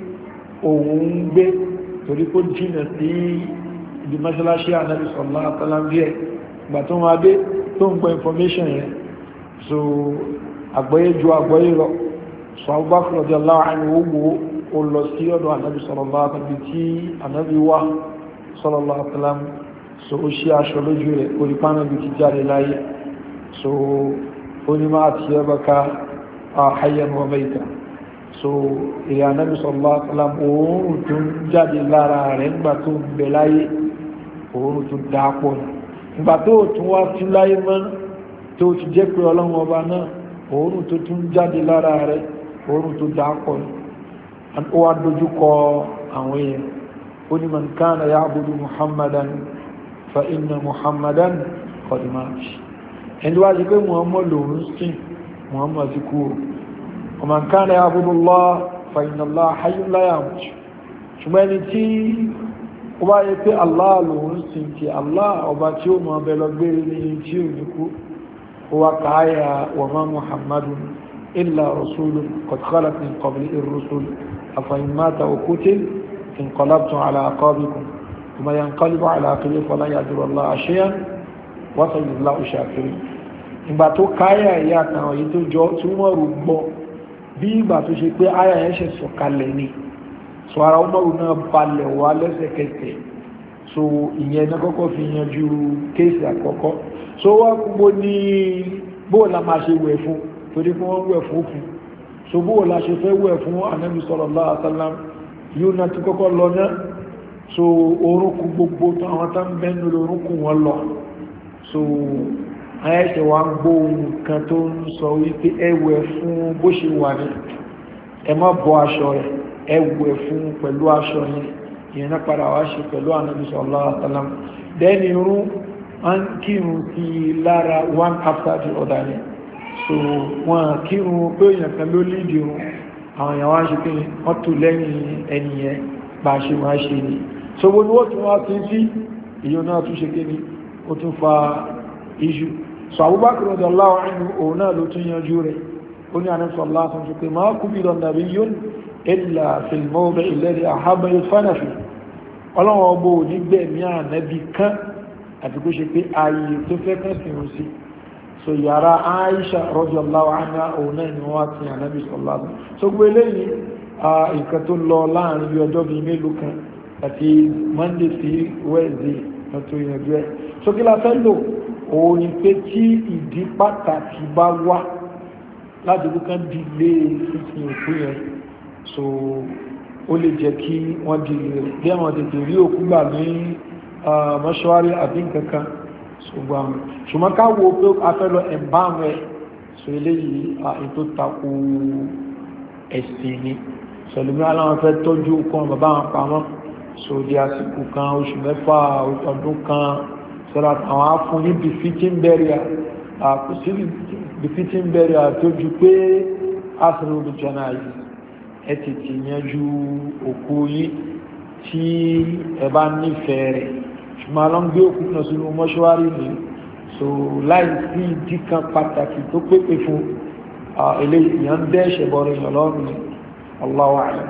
òun ń gbé, torí kó jìnà sí ibi mọ́ṣáláṣí Ànábì sallallahu alaihi wasallam bí ẹ̀. Ìgbà tó máa dé tó ń gbọ́ information yẹn, so àgbọ́yé ju àgbọ́yé lọ. So Abubakar radiyallahu anhu wo ó lọ sí ọ̀dọ̀ Ànábì sallallahu alaihi wasallam tí Ànábì wá sallallahu alaihi wasallam, so ó ṣí aṣọ lójú rẹ̀ orí pánàbí ti jáde láyé. So ó ní máa ti ẹbaka hayyan wa mayta. So ìrìn Ànábì sallallahu alaihi wasallam oòrùn tó ń jáde lára rẹ̀ nígbà tó ń bẹ láyé, oòrùn tó dápọ̀ ní nígbà tó tún wá sí láyé mọ́ tó ti jẹ́ pé Ọlọ́run ọba náà, oòrùn tó tún jáde lára rẹ̀ oòrùn tó dápọ̀ ní. Ó wá dojú kọ àwọn èèyàn, ó ní man kana ya'budu Muhammadan fa inna Muhammadan qad mat. Ẹni wá sí pé Muhammad lòun sí, Muhammad ti kú. Wa man kana ya'budu Allah fa inna Allah hayyun la yamut. Ṣùgbọ́n ẹni tí ó bá yẹ pé Allah lòun sí ti Allah ọba tí ó mọ̀ bẹ̀lọ gbére ní tí ò ní kú, ó wá káyà wa ma Muhammadun illa rasulun qad khalat min qablihi ar-rusul afa in mata aw qutila inqalabtum ala aqabikum وما ينقلب على عقبه فلا يضر الله شيئا وسيجزي الله الشاكرين. ìgbà tó káyà ìyá àtàwọn èyí tó jọ tí wọ́n rú gbọ́ bí ìgbà tó ṣe pé àyà yẹn ṣe sọ̀kalẹ̀ ni, so ara Umaru náà balẹ̀ wá lẹ́sẹ̀kẹsẹ̀. So ìyẹn náà kọ́kọ́ fi yanjú kéèsì àkọ́kọ́. So wá gbogbo ní bóò la máa ṣe wẹ̀ fún, torí fún wọ́n wẹ̀ fún òkú. So bóò la ṣe fẹ́ wẹ̀ fún Ànábì sallallahu alaihi wasallam yóò náà ti kọ́kọ́ lọ náà. So orúkú gbogbo tó àwọn tán bẹ́nu lórúkú wọn lọ. So ayẹ́ṣẹ̀ wa ń gbọ́ ohun kan tó ń sọ wípé ẹwẹ̀ fún bó ṣe wà ní, ẹ má bọ́ aṣọ rẹ̀, ẹwẹ̀ fún pẹ̀lú aṣọ yẹn. Ìyẹn náà padà wá ṣe pẹ̀lú Ànábì sallallahu alaihi wasallam. Dẹ́ni irun a ń kírun sí lára one after the other ni. So wọn kírun pé èèyàn kan ló lídìí irun, àwọn èèyàn wá ṣe pé wọ́n tò lẹ́yìn ẹni yẹn bá ṣe máa ṣe ni. So gbogbo wọ́n tún wá tí sí èyí náà tún ṣe kéni ó tún fa iṣu. So Abubakar radiyallahu anhu òun náà ló tún yanjú rẹ̀, ó ní Ànábì sallallahu alaihi wasallam pé ma qubida nabiyyun illa fil mawdi'i alladhi ahabba yudfana fihi. Ọlọ́run ọgbọ́ ò ní gbẹ̀mí Ànábì kan àti kó ṣe pé ààyè tó fẹ́ kàn sí wọn sí. So yàrá Aisha radiyallahu anha òun náà ni wọ́n ti Ànábì sallallahu alaihi wasallam. So gbogbo eléyìí nǹkan tó lọ láàrin bí ọjọ́ bíi mélòó kan àti Monday sí Wednesday lọ́tọ́ ìyànjú ẹ̀. So kí la fẹ́ lò òun ni pé tí ìdí pàtàkì bá wá láti bí kan dìlé sísìn òkú yẹn, so ó lè jẹ́ kí wọ́n dìlé rẹ̀ bí àwọn tètè rí òkú gbà ní mọ́ṣúárì àbí nǹkankan, ṣùgbọ́n ṣùgbọ́n ká wo pé a fẹ́ lọ ẹ̀bá rẹ̀ so eléyìí ètò takò ẹ̀sìn ni sọlùmí aláwọn fẹ́ tọ́jú kan bàbá wọn pamọ́ so di àsìkò kan oṣù mẹ́fà ọdún kan sọ́dọ̀ àwọn afún ní befitting burial àkùsí befitting burial tó ju pé asìrò olùjọ́nà yìí ẹ ti ti yanjú òkú yìí tí ẹ bá nífẹ̀ẹ́ rẹ̀ ṣùgbọ́n alọ́ ń gbé òkú náà sínú mọ́ṣúárì ni so láì sí ìdí kan pàtàkì tó pépè fún eléyìí yàn dẹ́ ṣẹ̀bọ̀rẹ̀ yàn lọ́rùn ni Allahu a'lam.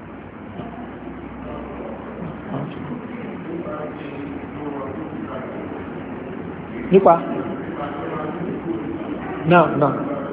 nípa náà náà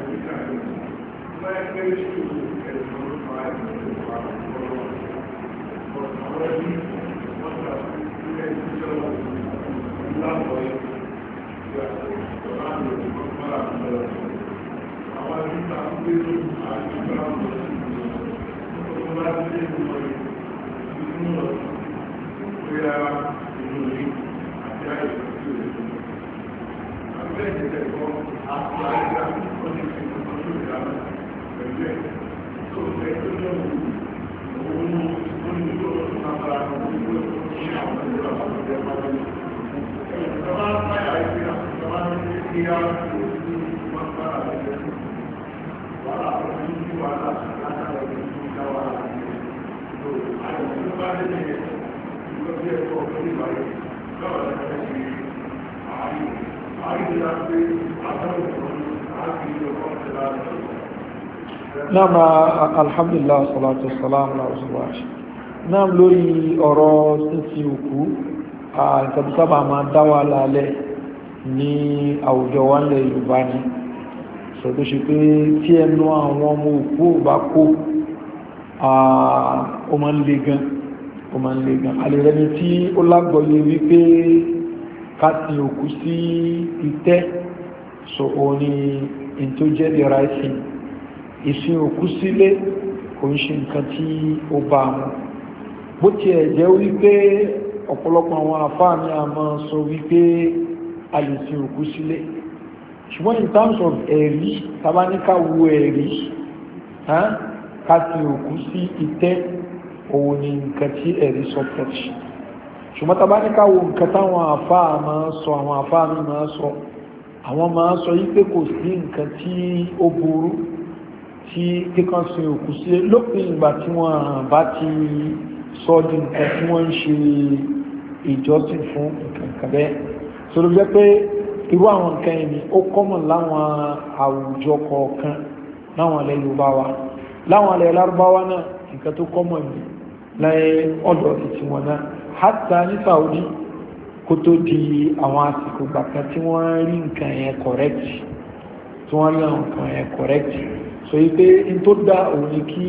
Naam, alhamdulillah, salatu wassalam ala rasulillah. Naam, lórí ọ̀rọ̀ sísí òkú nǹkan tó sábà máa dá wà lálẹ́ ní àwùjọ wa nílẹ̀ Yorùbá ni sọ tó ṣe pé tí ẹnu àwọn ọmọ òkú ò bá kó ó máa ń le gan ó máa ń le gan àlèrẹni tí ó lágbọ́yé wípé ká sin òkú sí ìtẹ́ so òun ni in tó jẹ́ the right thing. Ìsìn òkú sílé kò ń ṣe nǹkan tí ó bá mú bó ti ẹ̀ jẹ́ wípé ọ̀pọ̀lọpọ̀ àwọn àfáà ní a máa sọ wípé a lè sin òkú sílé ṣùgbọ́n in terms of ẹ̀rí tàbáníká wo ẹ̀rí ká sin òkú sí ìtẹ́ òun ni nǹkan tí ẹ̀rí sọ pẹ̀lú ṣùgbọ́n tàbáníká wo nǹkan táwọn àfáà máa sọ àwọn àfáà mi máa sọ àwọn máa sọ yí pé kò sí nǹkan tí ó burú tí kíkan sin òkú sí lópin ìgbà tí wọ́n bá ti sọ di nǹkan tí wọ́n ń ṣe ìjọsìn fún nǹkan kàbẹ́ tó ló jẹ́ pé irú àwọn nǹkan ẹni ó kọ́mọ̀ láwọn àwùjọ kọ̀ọ̀kan láwọn ilẹ̀ Yorùbá wa láwọn ilẹ̀ Lárúbáwá náà nǹkan tó kọ́mọ̀ ní lẹ́yìn ọ̀dọ̀ títí wọn náà hátà ní Saudi kó tó di àwọn àsìkò gbàgbà tí wọ́n rí nǹkan yẹn correct tí wọ́n rí àwọn nǹkan yẹn correct so ipe in tó dá òun ni kí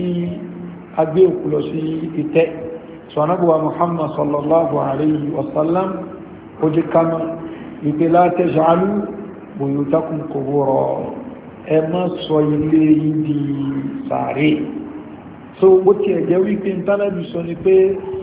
a gbé òkú lọ sí ìtẹ́ so anábùwà Muhammad sallallahu alayhi wa sallam ó jẹ́ kánà ipe la taj'alu buyutakum qubura ẹ má sọ ilé ìdí sàárè so bó ti ẹ̀jẹ̀ wípé ìntánẹ́bì sọ ni pé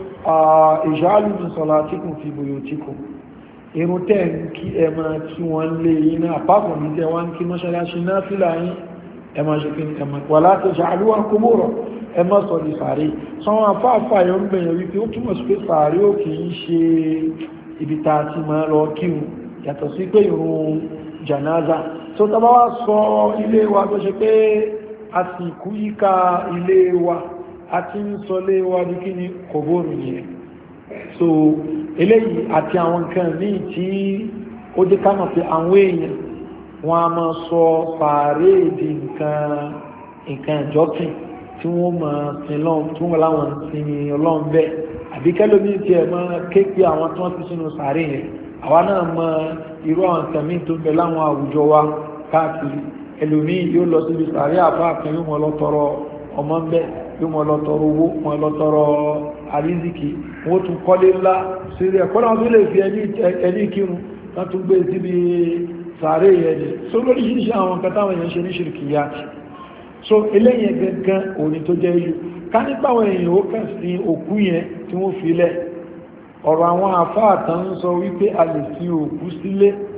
ij'alu min salatikum fi buyutikum irun tẹ́ ń kí ẹ máa kí wọ́n lé iná àpapọ̀ ní tẹ́ wọ́n kí mọ́ṣáláṣí náà fílà yín ẹmọ ṣe kí ní ẹmọ wala taj'aluha qubura ẹmọ sọ di sàárè sọ́wọ́n afáàfà yọ ń gbẹ̀yàn wípé ó túnmọ̀ sí pé sàárè ó kì í ṣe ibi ta ti máa lọ kíhun yàtọ̀ sí pé ìrun janaza tó tàbá wá sọ ilé wa tó ṣe pé a sì kú yíká ilé wa a ti ń sọ ilé wa ní kí ni kòbóòrùn yẹn so eléyìí àti àwọn nǹkan míì tí ó dé ká mọ̀ pé àwọn èèyàn wọ́n a máa sọ sàárè di nǹkan nǹkan ìjọsìn tí wọ́n máa sin lọ́n tí wọ́n láwọn sin ọlọ́run bẹ́ẹ̀ àbí kẹ́lómi tí ẹ máa ké pé àwọn tí wọ́n ti sínú sàárè yẹn àwa náà mọ irú àwọn nǹkan míì tó ń bẹ láwọn àwùjọ wa káàkiri ẹlòmíì yóò lọ síbi sàárè àbá kan yóò mọ lọ tọrọ ọmọ ń bẹ yóò mọ lọ tọrọ owó mọ lọ tọrọ àrízìkì wọ́n tún kọ́lé ńlá sírí ẹ̀kọ́ náà tó lè fi ẹni kírun wọ́n tún gbé síbi sàárè yẹn so lórí ṣíṣe àwọn nǹkan táwọn èèyàn ṣe ní ṣìrìkìyàtì so eléyìn gangan òní tó jẹ́ yìí ká nípa àwọn èèyàn ó kàn sí òkú yẹn tí wọ́n fi lẹ̀ ọ̀rọ̀ àwọn àfáà tán ń sọ wípé a lè fi òkú sílé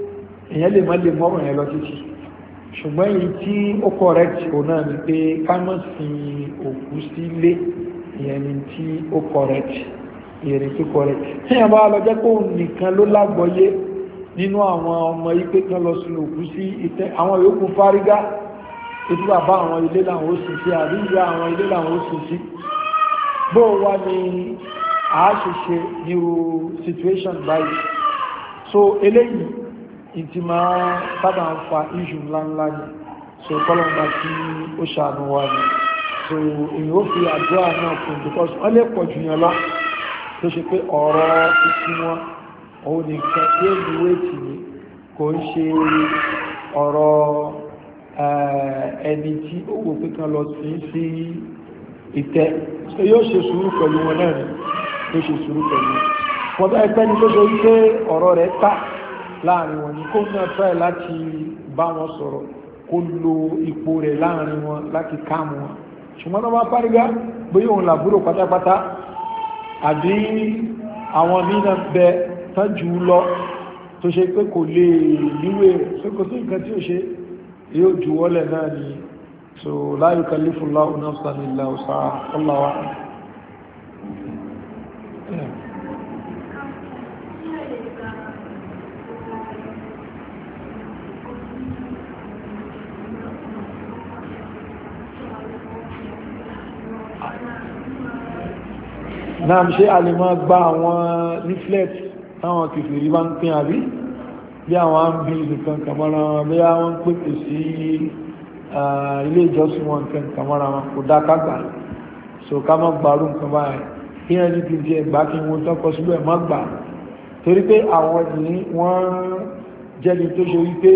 èyàn lè má lè mọ́rùn yẹn lọ títí ṣùgbọ́n èyí tí ó correct ò náà ni pé ká má sin òkú sílé ìyẹn ni tí ó correct ìyẹn tó correct tí a bá lọ jẹ́ kó nìkan ló lágbọ́yé nínú àwọn ọmọ ipé kan lọ sí òkú sí ìtẹ́ àwọn yòókù fárígá ètò bàbá àwọn ilé làwọn ó sùn sí àríyá àwọn ilé làwọn ó sùn sí bó wá ní àáṣìṣe nírú situation báyìí so eléyìí ìtì máa sábà ń fa issue ńláńlá ni so kọ́lọ̀mbà tí ó ṣàánú wa ni so èyí ó fi àdúrà náà fún because wọ́n lè pọ̀ jù yẹn lọ tó ṣe pé ọ̀rọ̀ ìsí wọn òun nìkan tí ó ní wéètì ni kò ń ṣe ọ̀rọ̀ ẹni tí ó wò pé kan lọ sí sí ìtẹ́ so yóò ṣe sùúrù pẹ̀lú wọn náà ni yóò ṣe sùúrù pẹ̀lú wọn bá ẹgbẹ́ ni tó ṣe wípé ọ̀rọ̀ rẹ̀ ta láàrin wọn ni kó náà try láti bá wọn sọ̀rọ̀ kó lo ipò rẹ̀ láàrin wọn láti káàmù wọn ṣùgbọ́n tó bá fárígá bóyá òun làbúrò pátápátá àbí àwọn mìíràn bẹ tánjú lọ tó ṣe pé kò lè níwé rẹ̀ kò sí nǹkan tí ó ṣe yóò jù wọ́lẹ̀ náà ni so la yukallifullahu nafsan illa wus'aha wallahu a'lam. náà ṣe a lè máa gba àwọn leaflet táwọn kìfìrí bá ń pín àbí bí àwọn àmì nǹkan kàmọ́ra wọn bí àwọn ń pèpè sí ilé ìjọsìn wọn nǹkan kàmọ́ra wọn kò dá kágbà so ká má gbàrú nǹkan báyìí kí ẹni kì í ti ẹgbà kí wọn tọ́kọ síbẹ̀ má gbà torí pé àwọn ní wọ́n jẹ́ni tó ṣe wípé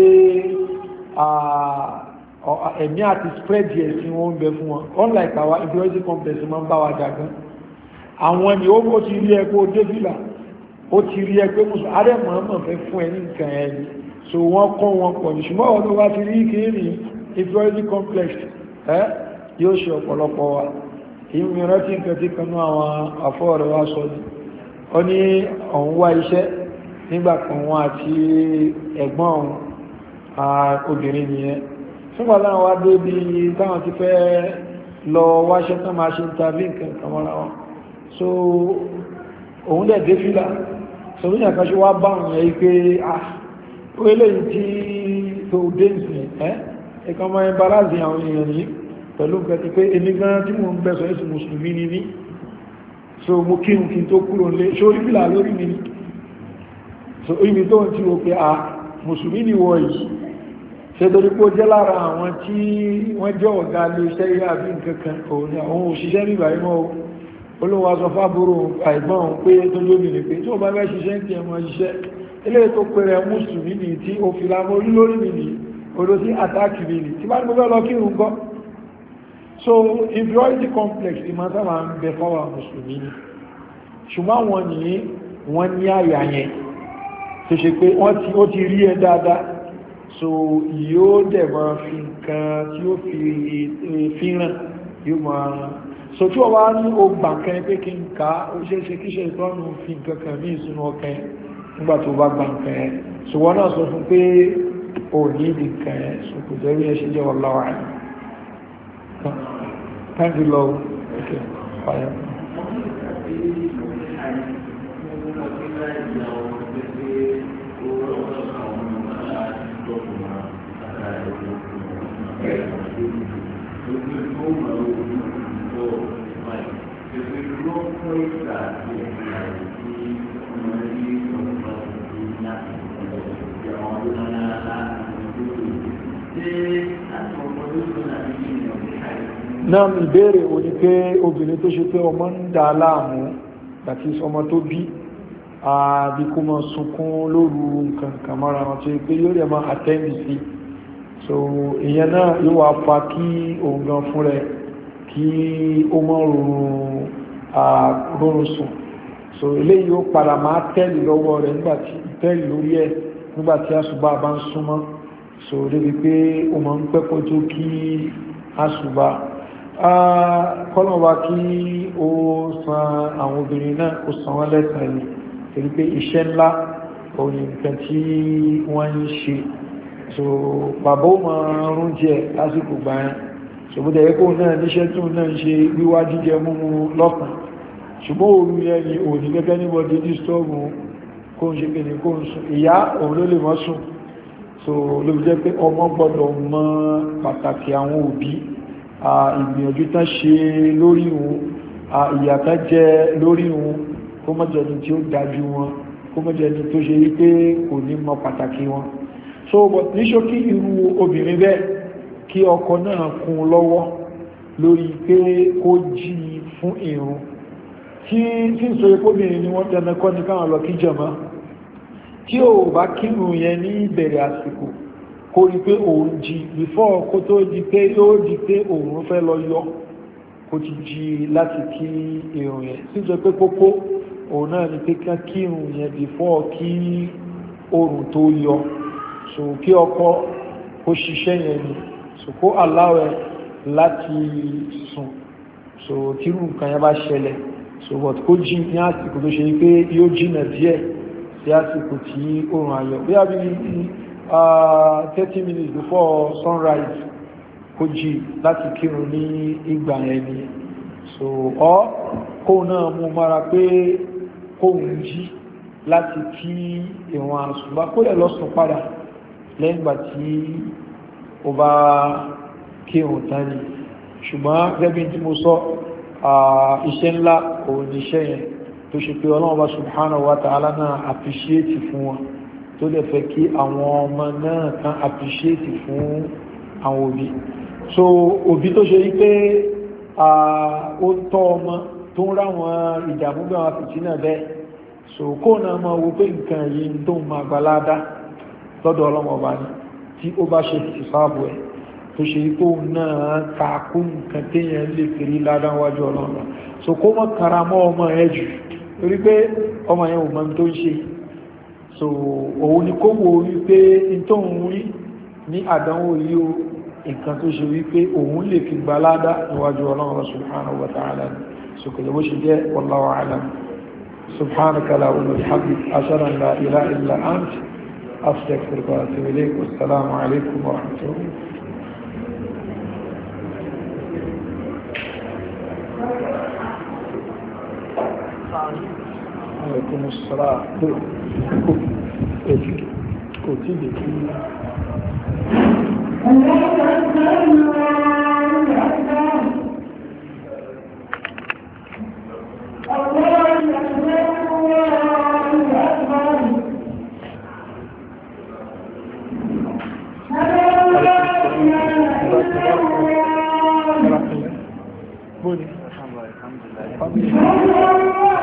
ẹ̀mí àti spread yẹ̀ sí wọn ń bẹ fún wọn unlike our inferiority complex máa ń bá wa jà gan àwọn ni ó ti rí ẹgbẹ́ débìlà ó ti rí ẹgbẹ́ mùsùlùmí arẹ́mọ̀ọ́mọ̀ fẹ́ fún ẹni nǹkan ẹni so wọ́n kọ́ wọn pọ̀ ní ṣùgbọ́n ọ̀dọ́ wá ti rí kìíní inferiority complex ẹ́ yóò ṣe ọ̀pọ̀lọpọ̀ wa ìmìíràn tí nǹkan tí kanú àwọn àfọ́ọ̀rẹ́ wa sọ ní ó ní ọ̀hún wá iṣẹ́ nígbà kan wọn àti ẹ̀gbọ́n ọ̀hún obìnrin nìyẹn fúnpá láwọn wá dé bí táwọn ti fẹ́ lọ wáṣẹ́ tán máa ṣe ń tàbí nǹkan kan mọ́ra wọn so òun dẹ̀ dé fílà so ní àkàṣe wá bá òun yẹ pé ah ó eléyìí tí tó dé ìsìn ẹ́ ẹ̀kan máa ń baláàzì àwọn èèyàn yìí pẹ̀lú nǹkan ti pé èmi gan tí mo ń bẹ̀sọ̀ ẹ̀sùn mùsùlùmí ni ní so mo kí n kí n tó kúrò lé ṣó rí fílà lórí mi so ibi tó ń tí ó pé ah mùsùlùmí ni wọ yìí ṣe torí pé ó jẹ́ lára àwọn tí wọ́n jẹ́ ọ̀gá lè iṣẹ́ yá àbí nǹkan kan òun ni àwọn òṣìṣẹ́ nígbà yìí mọ́ olówó aṣọ fábúrò àìgbọ́n pé tó lóbìnrin pé tí ó bá fẹ́ ṣiṣẹ́ tí ẹmọ ṣiṣẹ́ ilé tó pèrè mùsùlùmí ní tí ó fi lámọ́ orí lórí mi ní odó sí àtàkì mi ní tí bá ní mo fẹ́ lọ kí irun gọ́ so inferiority complex ti máa sábà ń bẹ fáwọn mùsùlùmí ní ṣùgbọ́n wọn ní wọ́n ní àyà yẹn tó ṣe pé ó ti rí ẹ dáadáa so yóò dẹ̀ máa fi nǹkan tí ó fi ràn yóò máa so tí wọ́n wá ní o gbà kan pé kí n ká ó ṣe é ṣe kíṣẹ́ ìtọ́nù fi nǹkan kan ní ìsinú ọkàn nígbà tó bá gbà nǹkan ẹ̀ so wọ́n náà sọ fún pé o ní ìdí nǹkan ẹ̀ so kò jẹ́ rí ẹ ṣe jẹ́ wallahu a'lam. Thank you, Lord. Okay, fire. náà ìbéèrè o ní pé obìnrin tó ṣe pé ọmọ ń dà láàmú àti ọmọ tó bí àbí kó mọ́ sunkún lóru nǹkan kàmọ́ra wọn tó pé yóò rẹ̀ máa àtẹ́ndì sí so ìyẹn náà yóò wá fa kí òun gan fún rẹ̀ kí ó mọ́ rọrùn sùn so eléyìí ó padà máa tẹ́lì lọ́wọ́ rẹ̀ nígbàtí tẹ́lì lórí ẹ̀ nígbàtí àṣùbá bá ń súnmọ́ so débi pé ó máa ń pẹ́ kó tó kí àṣùbá kọ́lọ̀wà kí ó san àwọn obìnrin náà ó san wọ́n lẹ́san ẹni torí pé iṣẹ́ ńlá òun ni nǹkan tí wọ́n ń ṣe so bàbá ó máa rún jẹ lásìkò gbà yẹn ṣùgbọ́n tẹ̀yẹ́ kó náà níṣẹ́ tó náà ń ṣe wíwá jíjẹ múmú lọ́kàn ṣùgbọ́n òru yẹn ni òní gẹ́gẹ́ níbọ̀dé ní stọ́ọ̀mù kó ń ṣe kéde kó ń sùn ìyá òun ló lè mọ́ sùn so ló fi jẹ́ pé ọmọ gbọ́dọ̀ mọ pàtàkì àwọn òbí ìgbìyànjú tán ṣe lórí òun ìyàtá jẹ lórí òun kó mọ́ jẹ́ ni tí ó dájú wọn kó mọ́ jẹ́ ni tó ṣe rí pé kò ní mọ pàtàkì wọn so but ní ṣókí irú obìnrin bẹ́ẹ̀ kí ọkọ náà kún lọ́wọ́ lórí pé kó jí fún ìrun tí tí ń sọ ekóbìnrin ni wọ́n tẹ́nà kọ́ ní káwọn lọ kí jàmá tí ó bá kírun yẹn ní ìbẹ̀rẹ̀ àsìkò kó rí pé òun jí before kó tó di pé yóò di pé òun fẹ́ lọ yọ kó ti jí láti kí ìrun yẹn tí ń sọ pé kókó òun náà ni pé ká kírun yẹn before kí oòrùn tó yọ so kí ọkọ kó ṣiṣẹ́ yẹn ni so kó aláwẹ̀ láti sùn so tírù nǹkan yẹn bá ṣẹlẹ̀ so what kó jí ní àsìkò tó ṣe pé yóò jìnà díẹ̀ sí àsìkò tí oòrùn ayọ̀ bí a bí thirty minutes before sunrise kó jí láti kírun ní ìgbà yẹn ni so ọ kó náà mú mara pé kóhun jí láti kí ìwọ̀n àsùbá kó lè lọ sùn padà lẹ́yìn ìgbà tí ó bá kírun tán ni ṣùgbọ́n gẹ́gẹ́ tí mo sọ iṣẹ́ ńlá òun ni iṣẹ́ yẹn tó ṣe pé Ọlọ́run bá subhanahu wa ta'ala náà appreciate fún wọn tó dẹ̀ fẹ́ kí àwọn ọmọ náà kan appreciate fún àwọn òbí so òbí tó ṣe rí pé ó tọ́ ọmọ tó ń ráwọn ìdààmú bí àwọn fìtínà bẹ́ẹ̀ so kó náà máa wo pé nǹkan yìí tó ń máa gbalada lọ́dọ̀ Ọlọ́run ọba ni tí ó bá ṣe ti sáàbù ẹ̀ tó ṣe tó náà kàkún nǹkan téèyàn lè fèrí ládáwájú Ọlọ́run so kó mọ́ kara mọ́ ọmọ ẹ jù torí pé ọmọ yẹn ò mọ̀ tó ń ṣe so òun ni kó wo wípé in tó ń rí ní àdánwò yìí o nǹkan tó ṣe wípé òun lè fi gba ládá níwájú Ọlọ́run subhanahu wa ta'ala ni so kò lè bó ṣe jẹ́ wallahu a'lam subhanaka allahumma wa bihamdika ashhadu an la ilaha illa anta astaghfiruka wa atubu ilayk wassalamu alaykum wa rahmatullahi عليكم السلام كتب في الحمد لله